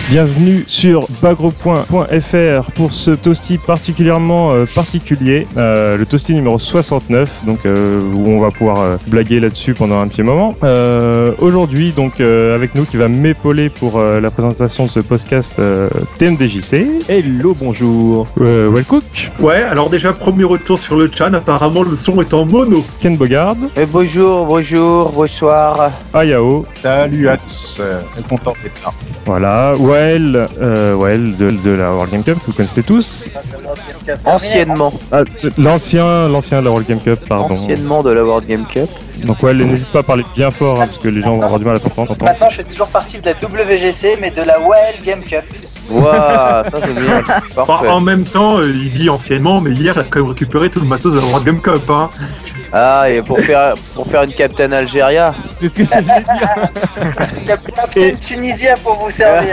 Bienvenue sur bagro.fr pour ce toasty particulièrement particulier, le toasty numéro 69, donc où on va pouvoir blaguer là-dessus pendant un petit moment. Aujourd'hui, donc avec nous qui va m'épauler pour la présentation de ce podcast TMDJC. Hello, bonjour. Wellcook. Ouais, alors déjà premier retour sur le chat, apparemment le son est en mono. Ken Bogard. Bonjour, bonsoir. Ayao. Salut à tous, content d'être là. Voilà, Well de la World Game Cup, que vous connaissez tous. Anciennement. Ah, l'ancien de la World Game Cup, pardon. Anciennement de la World Game Cup. Donc ouais, n'hésite pas à parler bien fort, parce que les gens vont avoir du mal à comprendre. Maintenant, je fais toujours partie de la WGC, mais de la World Game Cup. Waouh, ça c'est bien. Parfait. En même temps, il dit anciennement, mais hier, il a quand même récupéré tout le matos de la World Game Cup. Hein. Ah, et pour faire une Captain Algéria. C'est ce que j'allais dire. Captain Tunisien pour vous servir.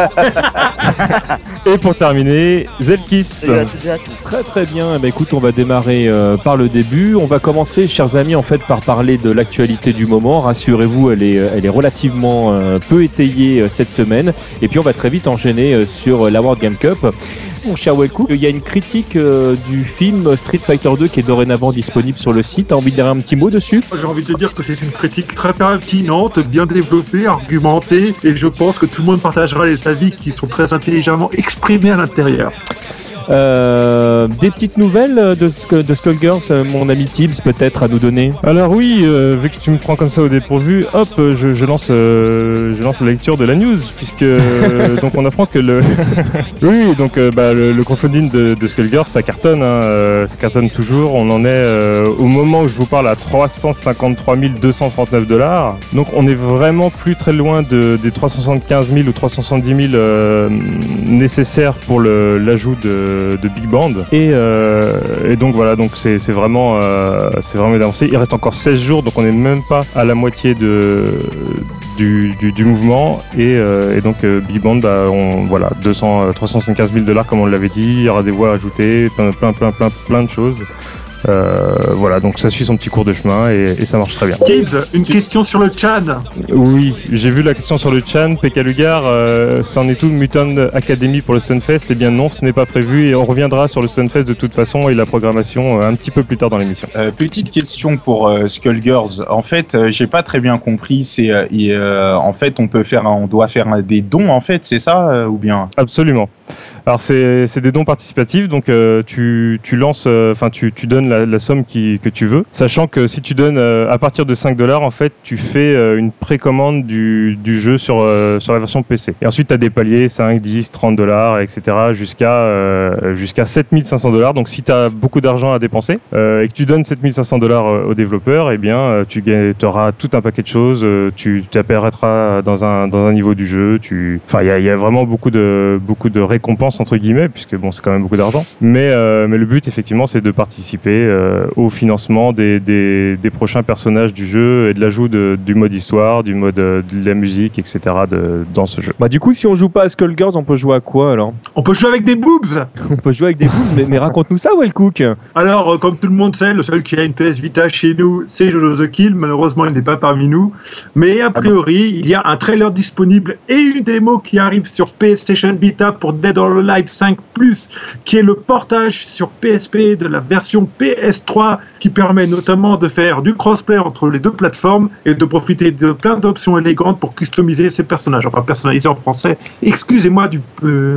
Et pour terminer, Zelkis. Très très bien. Bah, écoute, on va démarrer par le début. On va commencer, chers amis, en fait, par parler de l'actualité du moment. Rassurez-vous, elle est relativement peu étayée cette semaine. Et puis on va très vite enchaîner sur la World Game Cup. Mon cher Wellcook, il y a une critique du film Street Fighter 2 qui est dorénavant disponible sur le site. T'as envie de dire un petit mot dessus ? J'ai envie de te dire que c'est une critique très pertinente, bien développée, argumentée, et je pense que tout le monde partagera les avis qui sont très intelligemment exprimés à l'intérieur. Des petites nouvelles de Skullgirls, mon ami Tibbs peut-être à nous donner. Alors oui, vu que tu me prends comme ça au dépourvu, hop, je lance la lecture de la news, puisque donc on apprend que le oui, donc le crowdfunding de Skullgirls ça cartonne, ça cartonne toujours. On en est au moment où je vous parle à 353 239 $. Donc on est vraiment plus très loin des 375 000 ou 370 000 nécessaires pour l'ajout de Big Band et donc voilà, donc c'est vraiment avancé. Il reste encore 16 jours, donc on n'est même pas à la moitié du mouvement et donc Big Band, 375 000 $ comme on l'avait dit. Il y aura des voix ajoutées, plein de choses. Voilà, donc ça suit son petit cours de chemin et ça marche très bien. Tibbs, une question sur le chat. Oui, j'ai vu la question sur le chat. PK Lugar, c'en est tout Mutant Academy pour le Stunfest? Eh bien non, ce n'est pas prévu et on reviendra sur le Stunfest de toute façon et la programmation un petit peu plus tard dans l'émission. Petite question pour Skullgirls. En fait, j'ai pas très bien compris. En fait, on doit faire des dons. En fait, c'est ça ou bien? Absolument. Alors c'est des dons participatifs, donc tu lances, tu donnes la somme que tu veux, sachant que si tu donnes à partir de 5 $, en fait, tu fais une précommande du jeu sur la version PC. Et ensuite, tu as des paliers, 5, 10, 30 $, etc., jusqu'à 7 500 $. Donc si tu as beaucoup d'argent à dépenser et que tu donnes 7 500 $ aux développeurs, eh bien, tu auras tout un paquet de choses, tu apparaîtras dans un niveau du jeu, il y a vraiment beaucoup de récompenses entre guillemets, puisque bon, c'est quand même beaucoup d'argent, mais le but effectivement c'est de participer au financement des prochains personnages du jeu et de l'ajout du mode histoire, du mode de la musique, etc. dans ce jeu. Bah du coup, si on joue pas à Skullgirls, on peut jouer à quoi alors? On peut jouer avec des boobs. On peut jouer avec des boobs, mais raconte-nous ça, Wellcook. Alors, comme tout le monde sait, le seul qui a une PS Vita chez nous, c'est Jojo The Kill. Malheureusement, il n'est pas parmi nous. Mais a priori, il y a un trailer disponible et une démo qui arrive sur PlayStation Vita pour Dead or Alive 5+, qui est le portage sur PSP de la version PS3, qui permet notamment de faire du crossplay entre les deux plateformes et de profiter de plein d'options élégantes pour customiser ses personnages. Enfin, personnaliser en français. Excusez-moi du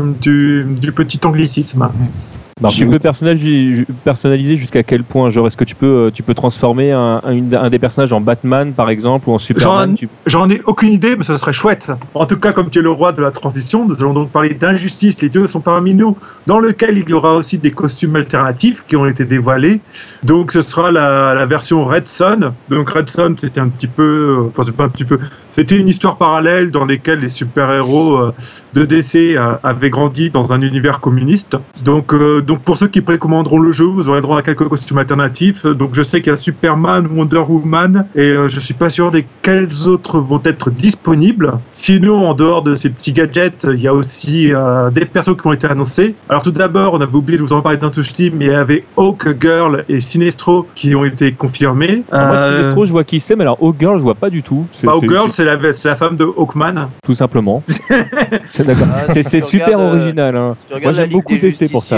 petit anglicisme. Alors, tu peux personnaliser jusqu'à quel point? Genre, est-ce que tu peux transformer un des personnages en Batman, par exemple, ou en Superman? J'en ai aucune idée, mais ça serait chouette. En tout cas, comme tu es le roi de la transition, nous allons donc parler d'Injustice, les dieux sont parmi nous, dans lequel il y aura aussi des costumes alternatifs qui ont été dévoilés. Donc, ce sera la version Red Son. Donc, Red Son, c'était un petit peu... Enfin, c'est pas un petit peu... C'était une histoire parallèle dans laquelle les super-héros de DC avaient grandi dans un univers communiste. Donc, Donc pour ceux qui précommanderont le jeu, vous aurez droit à quelques costumes alternatifs. Donc je sais qu'il y a Superman, Wonder Woman, et je suis pas sûr quels autres vont être disponibles. Sinon, en dehors de ces petits gadgets, il y a aussi des persos qui ont été annoncés. Alors tout d'abord, on avait oublié de vous en parler d'un touch team, mais il y avait Hawk Girl et Sinestro qui ont été confirmés. Moi, Sinestro, je vois qui c'est, mais alors Hawk Girl, je vois pas du tout. Hawk Girl, c'est la femme de Hawkman. Tout simplement. C'est super original. Hein. Moi, j'aime beaucoup DC pour ça.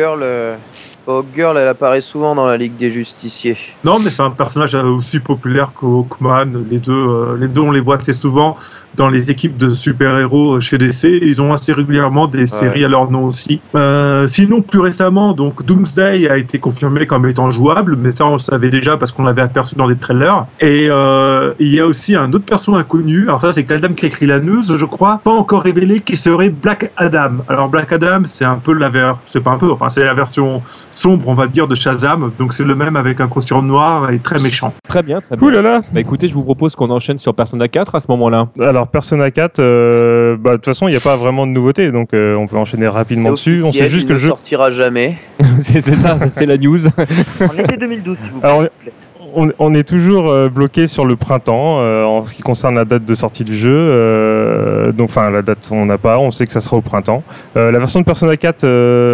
Hawk Girl, elle apparaît souvent dans la Ligue des Justiciers. Non, mais c'est un personnage aussi populaire que Hawkman. Les deux, on les voit assez souvent dans les équipes de super-héros chez DC. Ils ont assez régulièrement des séries à leur nom aussi. Sinon, plus récemment, donc Doomsday a été confirmé comme étant jouable, mais ça on le savait déjà parce qu'on l'avait aperçu dans des trailers. Et il y a aussi un autre perso inconnu. Alors ça, c'est Kaldam qui a écrit la news, je crois, pas encore révélé, qui serait Black Adam. Alors Black Adam, c'est un peu c'est la version sombre, on va dire, de Shazam. Donc c'est le même avec un costume noir et très méchant. Très bien, très bien. Ouh là là. Bah écoutez, je vous propose qu'on enchaîne sur Persona 4 à ce moment-là. Alors Persona 4, de toute façon, il n'y a pas vraiment de nouveauté, donc on peut enchaîner rapidement dessus. On sait juste que le jeu sortira jamais. c'est ça, c'est la news. En été 2012, s'il vous plaît. Alors, on est toujours bloqué sur le printemps en ce qui concerne la date de sortie du jeu. Donc, enfin, la date, on n'a pas. On sait que ça sera au printemps. La version de Persona 4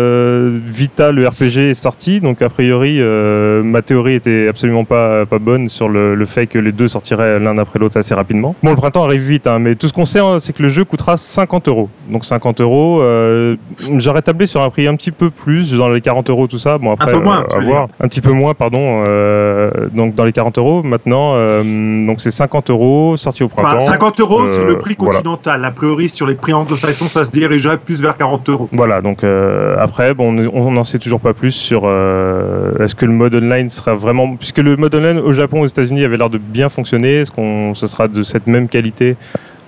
Vita, le RPG, est sortie. Donc, a priori, ma théorie était absolument pas bonne sur le fait que les deux sortiraient l'un après l'autre assez rapidement. Bon, le printemps arrive vite, hein, mais tout ce qu'on sait, c'est que le jeu coûtera 50€. Donc, 50€. J'aurais tablé sur un prix un petit peu plus, dans les 40€, tout ça. Bon, après, un peu moins, à voir. Un petit peu moins, pardon. Donc dans les 40€, maintenant, donc c'est 50€, sorti au printemps. 50€, c'est le prix continental. Voilà. A priori, sur les prix anglo-saxons, ça se dirigerait plus vers 40€. Voilà, donc après, bon, on n'en sait toujours pas plus sur est-ce que le mode online sera vraiment... Puisque le mode online au Japon, aux États-Unis, avait l'air de bien fonctionner, est-ce que ce sera de cette même qualité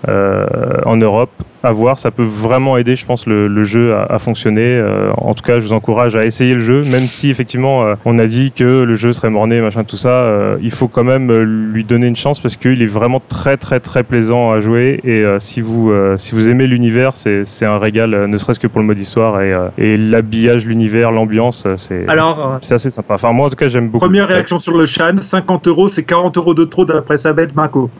en Europe? À voir, ça peut vraiment aider, je pense, le jeu à fonctionner. En tout cas, je vous encourage à essayer le jeu, même si effectivement on a dit que le jeu serait morné, machin, tout ça. Il faut quand même lui donner une chance parce qu'il est vraiment très très très plaisant à jouer. Et si vous aimez l'univers, c'est un régal, ne serait-ce que pour le mode histoire et l'habillage, l'univers, l'ambiance, c'est assez sympa. Enfin, moi en tout cas, j'aime beaucoup. Première réaction sur le Shan, 50€, c'est 40€ de trop d'après Sabet Mako.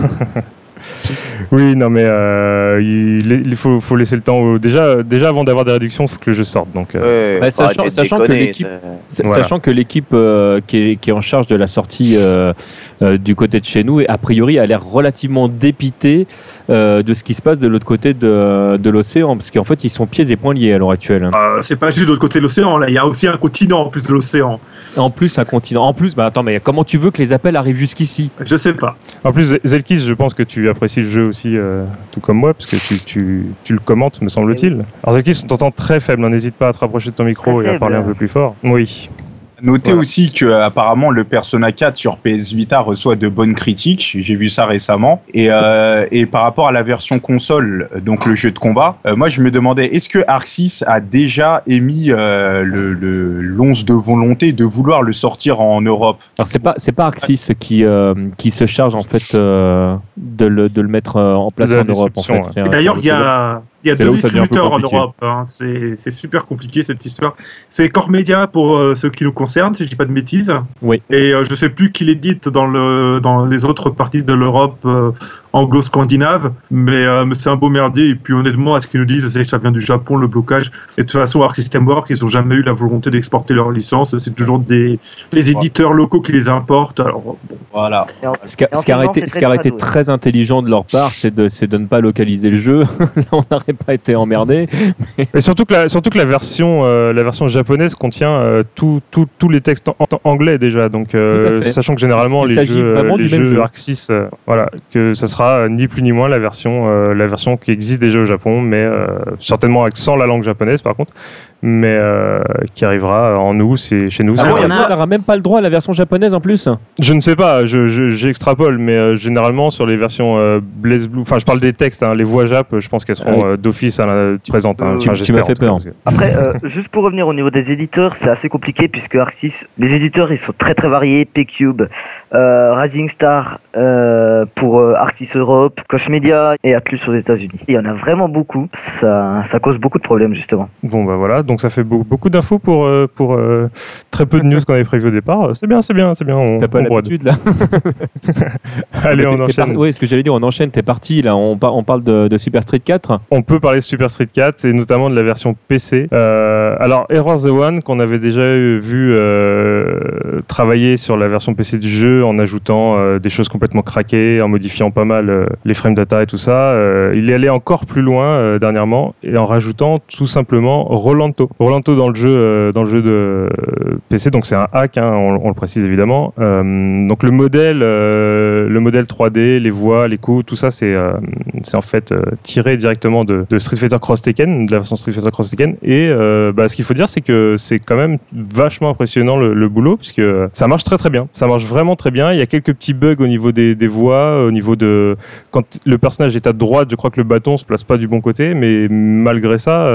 Oui, non, mais il faut laisser le temps. Déjà avant d'avoir des réductions, il faut que le jeu sorte. Donc, sachant que l'équipe qui est en charge de la sortie du côté de chez nous, a priori, a l'air relativement dépitée de ce qui se passe de l'autre côté de l'océan, parce qu'en fait, ils sont pieds et poings liés à l'heure actuelle. C'est pas juste de l'autre côté de l'océan, là, il y a aussi un continent en plus de l'océan. En plus, un continent. En plus, attends, mais comment tu veux que les appels arrivent jusqu'ici? Je sais pas. En plus, Zelkis, je pense que tu apprécies le jeu aussi, tout comme moi, parce que tu le commentes, me semble-t-il. Alors Zelkis, on t'entend très faible, n'hésite pas à te rapprocher de ton micro et à parler un peu plus fort. Oui. Notez aussi que apparemment le Persona 4 sur PS Vita reçoit de bonnes critiques. J'ai vu ça récemment. Et par rapport à la version console, donc le jeu de combat, moi je me demandais, est-ce que Arc 6 a déjà émis l'once de volonté de vouloir le sortir en Europe? Alors c'est pas Arc 6 qui se charge en fait de le mettre en place en Europe. En fait. Ouais. D'ailleurs, il y a deux distributeurs en Europe. Hein. C'est super compliqué cette histoire. C'est Core Media pour ceux qui nous concernent, si je dis pas de bêtises. Oui. Et je sais plus qui l'édite dans les autres parties de l'Europe anglo-scandinave, mais c'est un beau merdier. Et puis honnêtement, à ce qu'ils nous disent, c'est que ça vient du Japon, le blocage. Et de toute façon, Arc System Works, ils n'ont jamais eu la volonté d'exporter leurs licences. C'est toujours des éditeurs locaux qui les importent. Alors, bon. Voilà. Ce qui a été très intelligent de leur part, c'est de ne pas localiser le jeu. Là, on n'aurait pas été emmerdé. Et surtout que la version japonaise contient tous les textes en anglais déjà. Donc, sachant que généralement les jeux Arc 6, voilà, que ça sera ni plus ni moins la version qui existe déjà au Japon, mais certainement sans la langue japonaise par contre, mais qui arrivera en août, c'est chez nous. On n'aura même pas le droit à la version japonaise en plus. Je ne sais pas, j'extrapole, mais généralement sur les versions Blaze Blue, enfin je parle des textes, hein, les voix jap, je pense qu'elles seront d'office présentes. Hein, tu m'as fait peur. Après, juste pour revenir au niveau des éditeurs, c'est assez compliqué puisque Arc 6, les éditeurs ils sont très très variés. P-Cube, Rising Star pour Arc 6 Europe, Koch Media et Atlus aux États-Unis. Il y en a vraiment beaucoup, ça cause beaucoup de problèmes justement. Bon bah voilà, donc donc ça fait beaucoup d'infos pour très peu de news qu'on avait prévu au départ. C'est bien. T'as pas l'habitude là. Allez, on enchaîne. Oui, ce que j'allais dire, on enchaîne. T'es parti là. On parle de Super Street 4. On peut parler de Super Street 4 et notamment de la version PC. Alors, Error the One qu'on avait déjà vu travailler sur la version PC du jeu en ajoutant des choses complètement craquées, en modifiant pas mal les frame data et tout ça. Il est allé encore plus loin dernièrement et en rajoutant tout simplement Rolanto dans le jeu de PC. Donc c'est un hack, hein, on le précise évidemment. Donc le modèle 3D, les voix, les coups, tout ça c'est en fait tiré directement de Street Fighter Cross Tekken, de la version Street Fighter Cross Tekken. Et ce qu'il faut dire, c'est que c'est quand même vachement impressionnant le boulot, puisque ça marche très très bien. Ça marche vraiment très bien. Il y a quelques petits bugs au niveau des voix, au niveau de quand le personnage est à droite, je crois que le bâton se place pas du bon côté, mais malgré ça,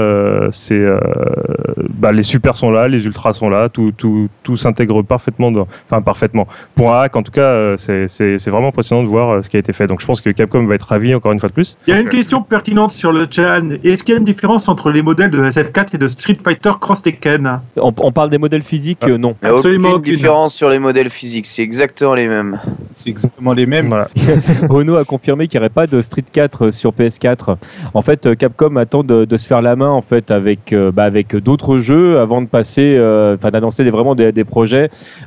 les supers sont là, les ultras sont là, tout s'intègre parfaitement. Parfaitement. Pour un hack, en tout cas, c'est vraiment impressionnant de voir ce qui a été fait. Donc je pense que Capcom va être ravi encore une fois de plus. Il y a une question pertinente sur le chat. Est-ce qu'il y a une différence entre les modèles de SF4 et de Street Fighter Cross Tekken? On parle des modèles physiques, non. Il n'y a aucune différence sur les modèles physiques, c'est exactement les mêmes. Voilà. Renault a confirmé qu'il n'y aurait pas de Street 4 sur PS4. En fait, Capcom attend de se faire la main en fait avec d'autres jeux avant de passer, d'annoncer vraiment des projets.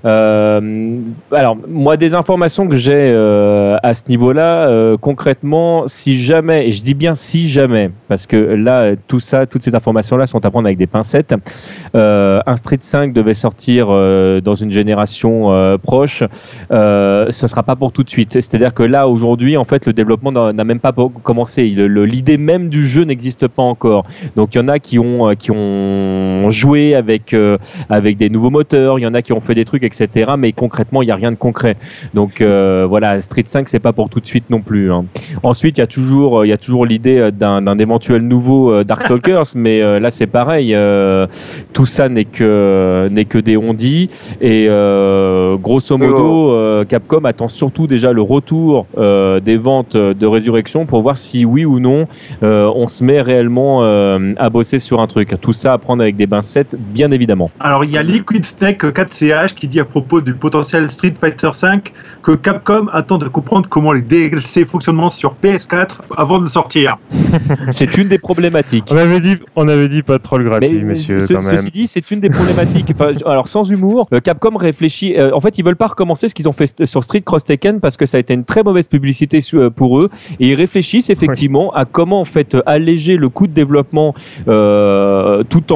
Alors moi, des informations que j'ai à ce niveau-là, concrètement, si jamais, et je dis bien si jamais, parce que là, toutes ces informations-là sont à prendre avec des pincettes. Un Street 5 devait sortir dans une génération proche. Ce sera pas pour tout de suite. C'est-à-dire que là, aujourd'hui, en fait, le développement n'a même pas commencé. L'idée même du jeu n'existe pas encore. Donc, il y en a qui ont joué avec des nouveaux moteurs. Il y en a qui ont fait des trucs, etc. Mais concrètement, il n'y a rien de concret. Donc, voilà, Street 5, c'est pas pour tout de suite non plus. Hein. Ensuite, il y a toujours l'idée d'un éventuel nouveau Darkstalkers, mais là, c'est pareil. Tout ça n'est que des on-dit. Et grosso modo, Capcom attend surtout déjà le retour des ventes de Résurrection pour voir si oui ou non on se met réellement à bosser sur un truc. Tout ça à prendre avec des pincettes, bien évidemment. Alors il y a Liquid Snake 4CH qui dit à propos du potentiel Street Fighter V que Capcom attend de comprendre comment les DLC fonctionnent sur PS4 avant de sortir. C'est une des problématiques. On avait dit pas de troll gratuit, messieurs. Quand même. Ceci dit, c'est une des problématiques. Alors sans humour, Capcom réfléchit. En fait, ils veulent pas recommencer ce qu'ils ont fait sur Street Cross Tekken parce que ça a été une très mauvaise publicité pour eux. Et ils réfléchissent effectivement à comment en fait alléger le coût de développement tout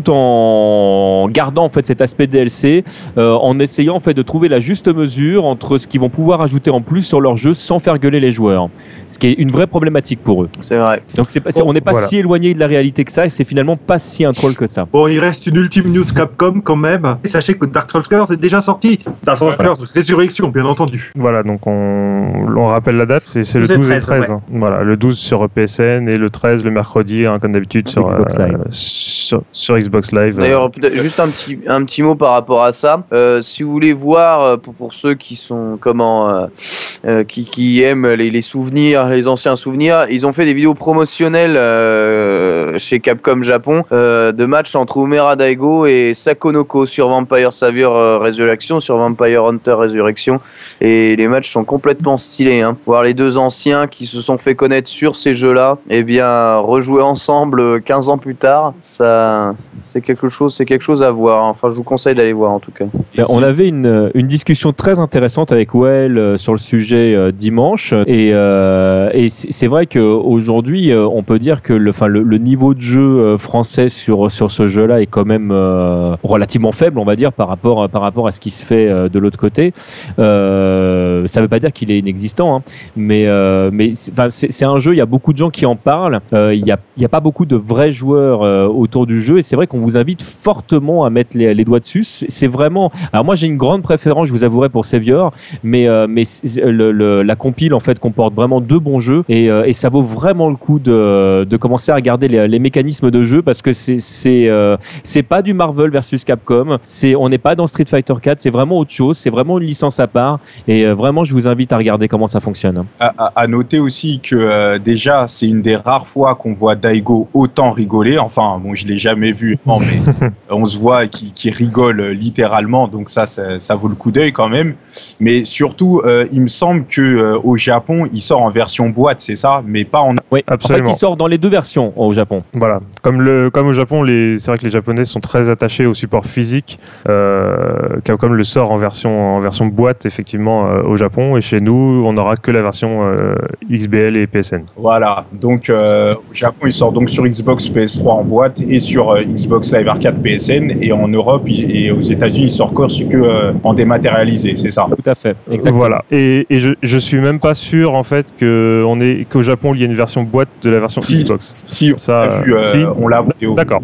en gardant en fait cet aspect DLC, en essayant en fait de trouver la juste mesure entre ce qu'ils vont pouvoir ajouter en plus sur leur jeu sans faire gueuler les joueurs. Ce qui est une vraie problématique pour eux. C'est vrai. Donc on n'est pas si éloigné de la réalité que ça, et c'est finalement pas si un troll que ça. Bon, il reste une ultime news Capcom quand même. Et sachez que Darkstalkers est déjà sorti. Darkstalkers Résurrection, bien entendu. Voilà, donc on rappelle la date, c'est le 12 et le 13. Ouais. Hein. Voilà, le 12 sur PSN et le 13 le mercredi, hein, comme d'habitude sur Xbox Live. Sur Xbox Live. D'ailleurs, juste un petit mot par rapport à ça. Si vous voulez voir, pour ceux qui sont qui aiment les souvenirs, les anciens souvenirs, ils ont fait des vidéos promotionnelles chez Capcom Japon de matchs entre Umera Daigo et Sakonoko sur Vampire Savior Resurrection, sur Vampire Hunter Resurrection, et les matchs sont complètement stylés. Hein. Voir les deux anciens qui se sont fait connaître sur ces jeux-là, et bien rejouer ensemble 15 ans plus tard, ça c'est quelque chose à voir. Enfin, je vous conseille d'aller voir en tout cas. On avait une discussion très intéressante avec Well sur le sujet dimanche, et c'est vrai qu'aujourd'hui on peut dire que le niveau de jeu français sur ce jeu-là est quand même relativement faible, on va dire, par rapport à ce qui se fait de l'autre côté. Ça ne veut pas dire qu'il est inexistant, hein, mais c'est un jeu, il y a beaucoup de gens qui en parlent, il y a pas beaucoup de vrais joueurs autour du jeu, et c'est vrai qu'on vous invite fortement à mettre les doigts dessus. C'est vraiment... Alors moi j'ai une grande préférence, je vous avouerai, pour Savior, mais la compile en fait comporte vraiment deux bons jeux, et ça vaut vraiment le coup de commencer à regarder les mécanismes de jeu, parce que c'est pas du Marvel versus Capcom, on n'est pas dans Street Fighter 4, c'est vraiment autre chose, c'est vraiment une licence à part, et vraiment je vous invite à regarder comment ça fonctionne. À noter aussi que déjà c'est une des rares fois qu'on voit Daigo autant rigoler, enfin bon, je l'ai jamais vu. Non, mais on se voit qui rigole littéralement, donc ça vaut le coup d'œil quand même. Mais surtout, il me semble que au Japon, il sort en version boîte, c'est ça, mais pas en. Oui, Absolument. En fait, il sort dans les deux versions au Japon. Voilà, comme au Japon, c'est vrai que les Japonais sont très attachés au support physique. Capcom le sort en version boîte effectivement au Japon, et chez nous, on n'aura que la version XBL et PSN. Voilà, donc au Japon, il sort donc sur Xbox PS3 en boîte et sur Xbox Live Arcade PSN, et en Europe et aux États-Unis, il sort que en dématérialisé, c'est ça. Tout à fait, exactement. Voilà, et je suis même pas sûr en fait qu'au Japon il y a une version boîte de la version Xbox. Si, Ça, on l'a vidéo. D'accord,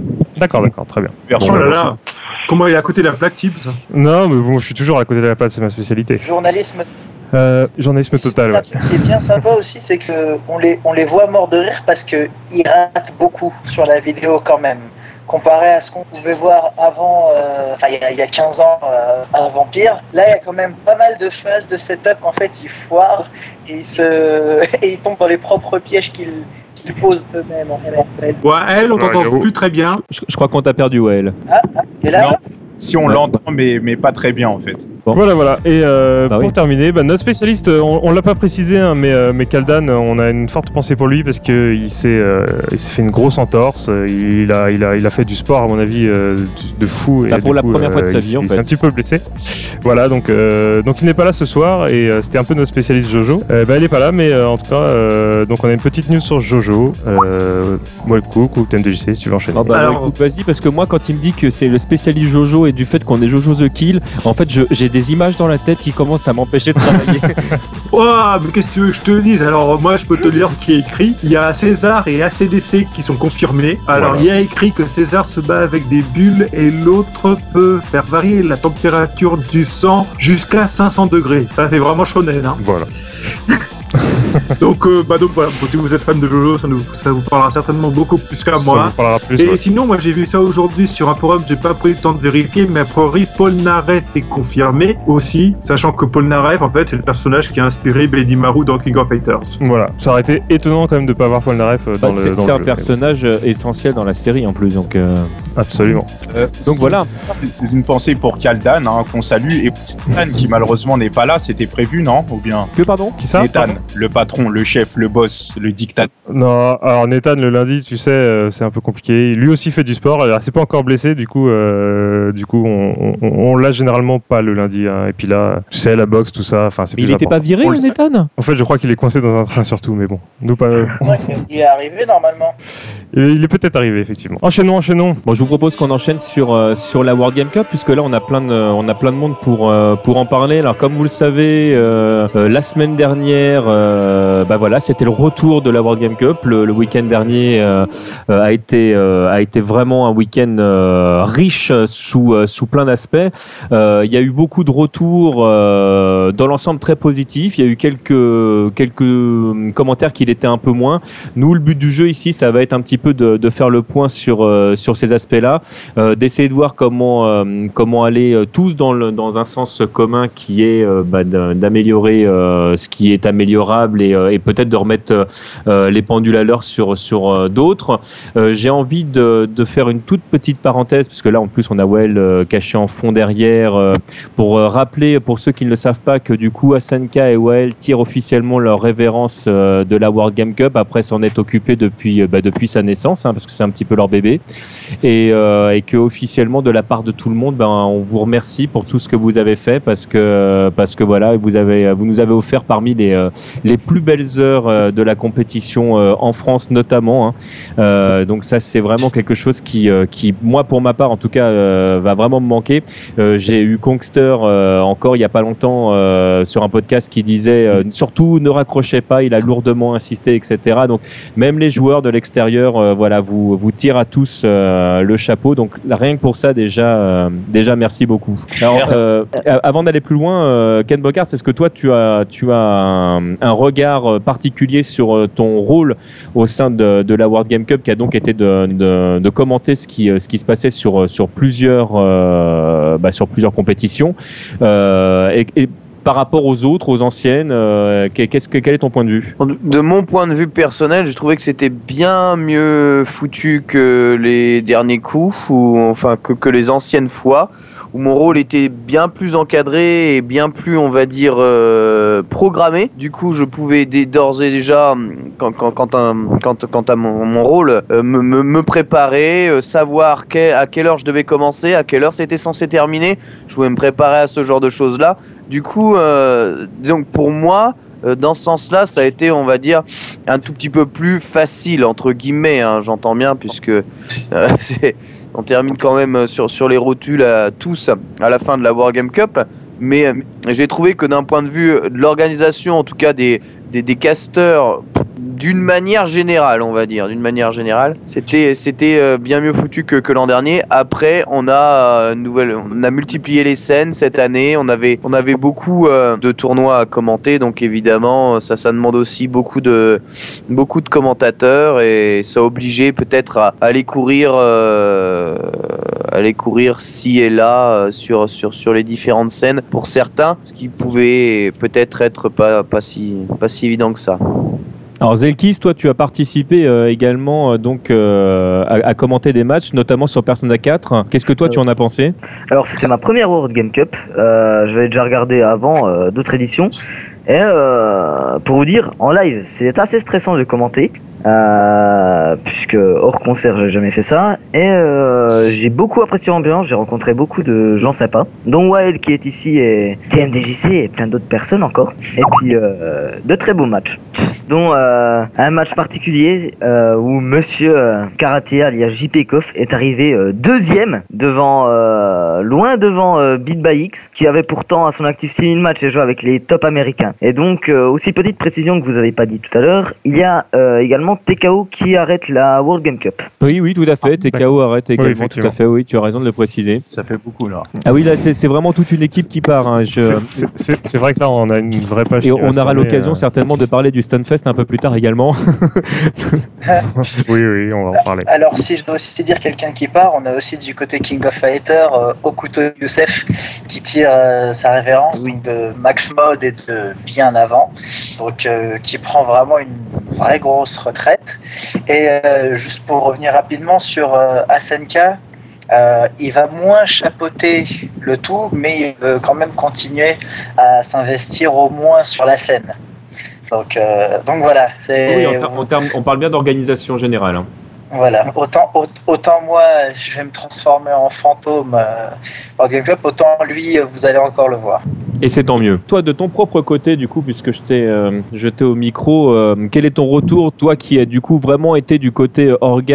très bien. Version Oh là là, comment il est à côté de la plaque type ça? Non, mais bon, je suis toujours à côté de la plaque, c'est ma spécialité. Journalisme. Journalisme total, ouais. Ce qui est bien sympa aussi, c'est que on les voit morts de rire parce que ils ratent beaucoup sur la vidéo quand même. Comparé à ce qu'on pouvait voir avant, il y a 15 ans à Vampire, là il y a quand même pas mal de phases de setup qu'en fait ils foirent et ils tombent dans les propres pièges qu'ils posent eux-mêmes en fait. Ouais, elle, on t'entend plus très bien. Je crois qu'on t'a perdu, Wael. Et là, Non, si on l'entend, mais pas très bien en fait. Bon. Voilà. Et Bah pour oui. terminer, notre spécialiste, on l'a pas précisé, hein, mais Kaldan, on a une forte pensée pour lui parce que il s'est fait une grosse entorse. Il a fait du sport à mon avis de fou. Et Pour du la coup, première fois de sa vie, en il fait. s'est un petit peu blessé. Voilà, donc il n'est pas là ce soir et c'était un peu notre spécialiste Jojo. Elle est pas là, mais en tout cas, donc on a une petite news sur Jojo. Moi, le coup, TMDJC, si tu veux enchaîner. Ah bah, Alors- écoute, vas-y, parce que moi, quand il me dit que c'est le spécialiste Jojo et du fait qu'on est Jojo the Kill, en fait, j'ai des images dans la tête qui commencent à m'empêcher de travailler. Oh, mais qu'est-ce que tu veux que je te dise? Alors, moi, je peux te lire ce qui est écrit. Il y a César et ACDC qui sont confirmés. Alors, Voilà. il y a écrit que César se bat avec des bulles et l'autre peut faire varier la température du sang jusqu'à 500 degrés. Ça, c'est vraiment shonen, hein. Voilà. Donc voilà, bon, si vous êtes fan de Jojo, ça vous parlera certainement beaucoup plus qu'à Ça moi. vous parlera plus. Et Ouais. sinon, moi j'ai vu ça aujourd'hui sur un forum, j'ai pas pris le temps de vérifier, mais a priori Paul Narev est confirmé aussi, sachant que Paul Narev, en fait, c'est le personnage qui a inspiré Benimaru dans King of Fighters. Voilà, ça aurait été étonnant quand même de pas avoir Paul Naref dans le C'est jeu. un personnage essentiel dans la série en plus, donc Absolument. Donc voilà. C'est une pensée pour Kaldan, hein, qu'on salue, et aussi Nathan, qui malheureusement n'est pas là. C'était prévu, non? Ou bien que pardon. Qui ça? Nathan, Pardon le patron, le chef, le boss, le dictateur. Non, alors Nathan le lundi, tu sais, c'est un peu compliqué. Lui aussi fait du sport. Alors, c'est pas encore blessé, du coup, on l'a généralement pas le lundi. Hein. Et puis là, tu sais, la boxe, tout ça. Enfin, c'est Mais plus il était pas important. viré, On le sait. Nathan. En fait, je crois qu'il est coincé dans un train surtout, mais bon, nous pas. il est arrivé normalement. Il est peut-être arrivé effectivement. Enchaînons. Bon, je vous propose qu'on enchaîne sur la World Game Cup, puisque là on a plein de monde pour en parler. Alors comme vous le savez, la semaine dernière, voilà, c'était le retour de la World Game Cup. Le week-end dernier a été vraiment un week-end riche sous plein d'aspects. Il y a eu beaucoup de retours dans l'ensemble très positifs. Il y a eu quelques commentaires qu'il était un peu moins. Nous, le but du jeu ici, ça va être un petit peu de faire le point sur ces aspects-là, d'essayer de voir comment aller tous dans un sens commun qui est d'améliorer ce qui est améliorable et peut-être de remettre les pendules à l'heure sur d'autres. J'ai envie de faire une toute petite parenthèse, parce que là en plus on a Well caché en fond derrière, pour rappeler pour ceux qui ne le savent pas que du coup Asanka et Well tirent officiellement leur révérence de la World Game Cup après s'en être occupé depuis sa naissance, hein, parce que c'est un petit peu leur bébé, et que officiellement de la part de tout le monde, on vous remercie pour tout ce que vous avez fait, parce que voilà, vous nous avez offert parmi les plus belles heures de la compétition en France notamment, hein. Donc ça c'est vraiment quelque chose qui moi pour ma part en tout cas va vraiment me manquer. J'ai eu Kongster encore il y a pas longtemps sur un podcast qui disait surtout ne raccrochez pas, il a lourdement insisté, etc. Donc même les joueurs de l'extérieur voilà, vous tirent à tous le chapeau, donc rien que pour ça déjà merci beaucoup. Alors avant d'aller plus loin, Ken Bogart, est-ce que toi tu as un regard particulier sur ton rôle au sein de la World Game Cup, qui a donc été de commenter ce qui se passait sur plusieurs compétitions, et par rapport aux autres, aux anciennes, quel est ton point de vue? De mon point de vue personnel, je trouvais que c'était bien mieux foutu que les derniers coups, ou enfin que les anciennes fois, où mon rôle était bien plus encadré et bien plus, on va dire, programmé. Du coup, je pouvais d'ores et déjà, quant à mon rôle, me préparer, savoir à quelle heure je devais commencer, à quelle heure c'était censé terminer. Je pouvais me préparer à ce genre de choses-là. Du coup, donc pour moi, dans ce sens-là, ça a été, on va dire, un tout petit peu plus facile, entre guillemets, hein, j'entends bien, puisque on termine quand même sur les rotules tous à la fin de la Wargame Cup. Mais j'ai trouvé que d'un point de vue de l'organisation, en tout cas des casteurs, d'une manière générale, on va dire, c'était bien mieux foutu que l'an dernier. Après, on a multiplié les scènes cette année. On avait beaucoup de tournois à commenter, donc évidemment, ça demande aussi beaucoup de commentateurs, et ça obligeait peut-être à aller courir ci et là sur les différentes scènes pour certains, ce qui pouvait peut-être être pas si évident que ça. Alors Zelkis, toi tu as participé également à commenter des matchs, notamment sur Persona 4. Qu'est-ce que toi tu en as pensé? Alors c'était ma première World Game Cup, j'avais déjà regardé avant d'autres éditions, et pour vous dire, en live c'est assez stressant de commenter, puisque hors concert j'ai jamais fait ça, et j'ai beaucoup apprécié l'ambiance, j'ai rencontré beaucoup de gens sympas, dont Wael qui est ici, et TMDJC et plein d'autres personnes encore, et puis de très beaux matchs, dont un match particulier où Monsieur Karaté alias JP Koff est arrivé deuxième loin devant Beat by X, qui avait pourtant à son actif 6000 matchs et joué avec les top américains. Et donc aussi petite précision que vous avez pas dit tout à l'heure, il y a également TKO qui arrête la World Game Cup. Oui, tout à fait. TKO arrête également, oui, tout à fait. Oui, tu as raison de le préciser. Ça fait beaucoup là. Ah oui, là c'est vraiment toute une équipe qui part. Hein. C'est vrai que là on a une vraie page. Et on aura l'occasion certainement de parler du Stunfest un peu plus tard également. oui, on va en parler. Alors si je dois aussi dire quelqu'un qui part, on a aussi du côté King of Fighter Okuto Youssef qui tire sa révérence de Max Mode et de bien avant, donc qui prend vraiment une vraie grosse retraite. Et juste pour revenir rapidement sur Asenka, il va moins chapeauter le tout, mais il veut quand même continuer à s'investir au moins sur la scène. Donc voilà. Oui, on parle bien d'organisation générale. Hein. Voilà, autant moi je vais me transformer en fantôme en Game Club, autant lui vous allez encore le voir. Et c'est tant mieux. Toi, de ton propre côté, du coup, puisque je t'ai jeté au micro, quel est ton retour, toi qui as du coup vraiment été du côté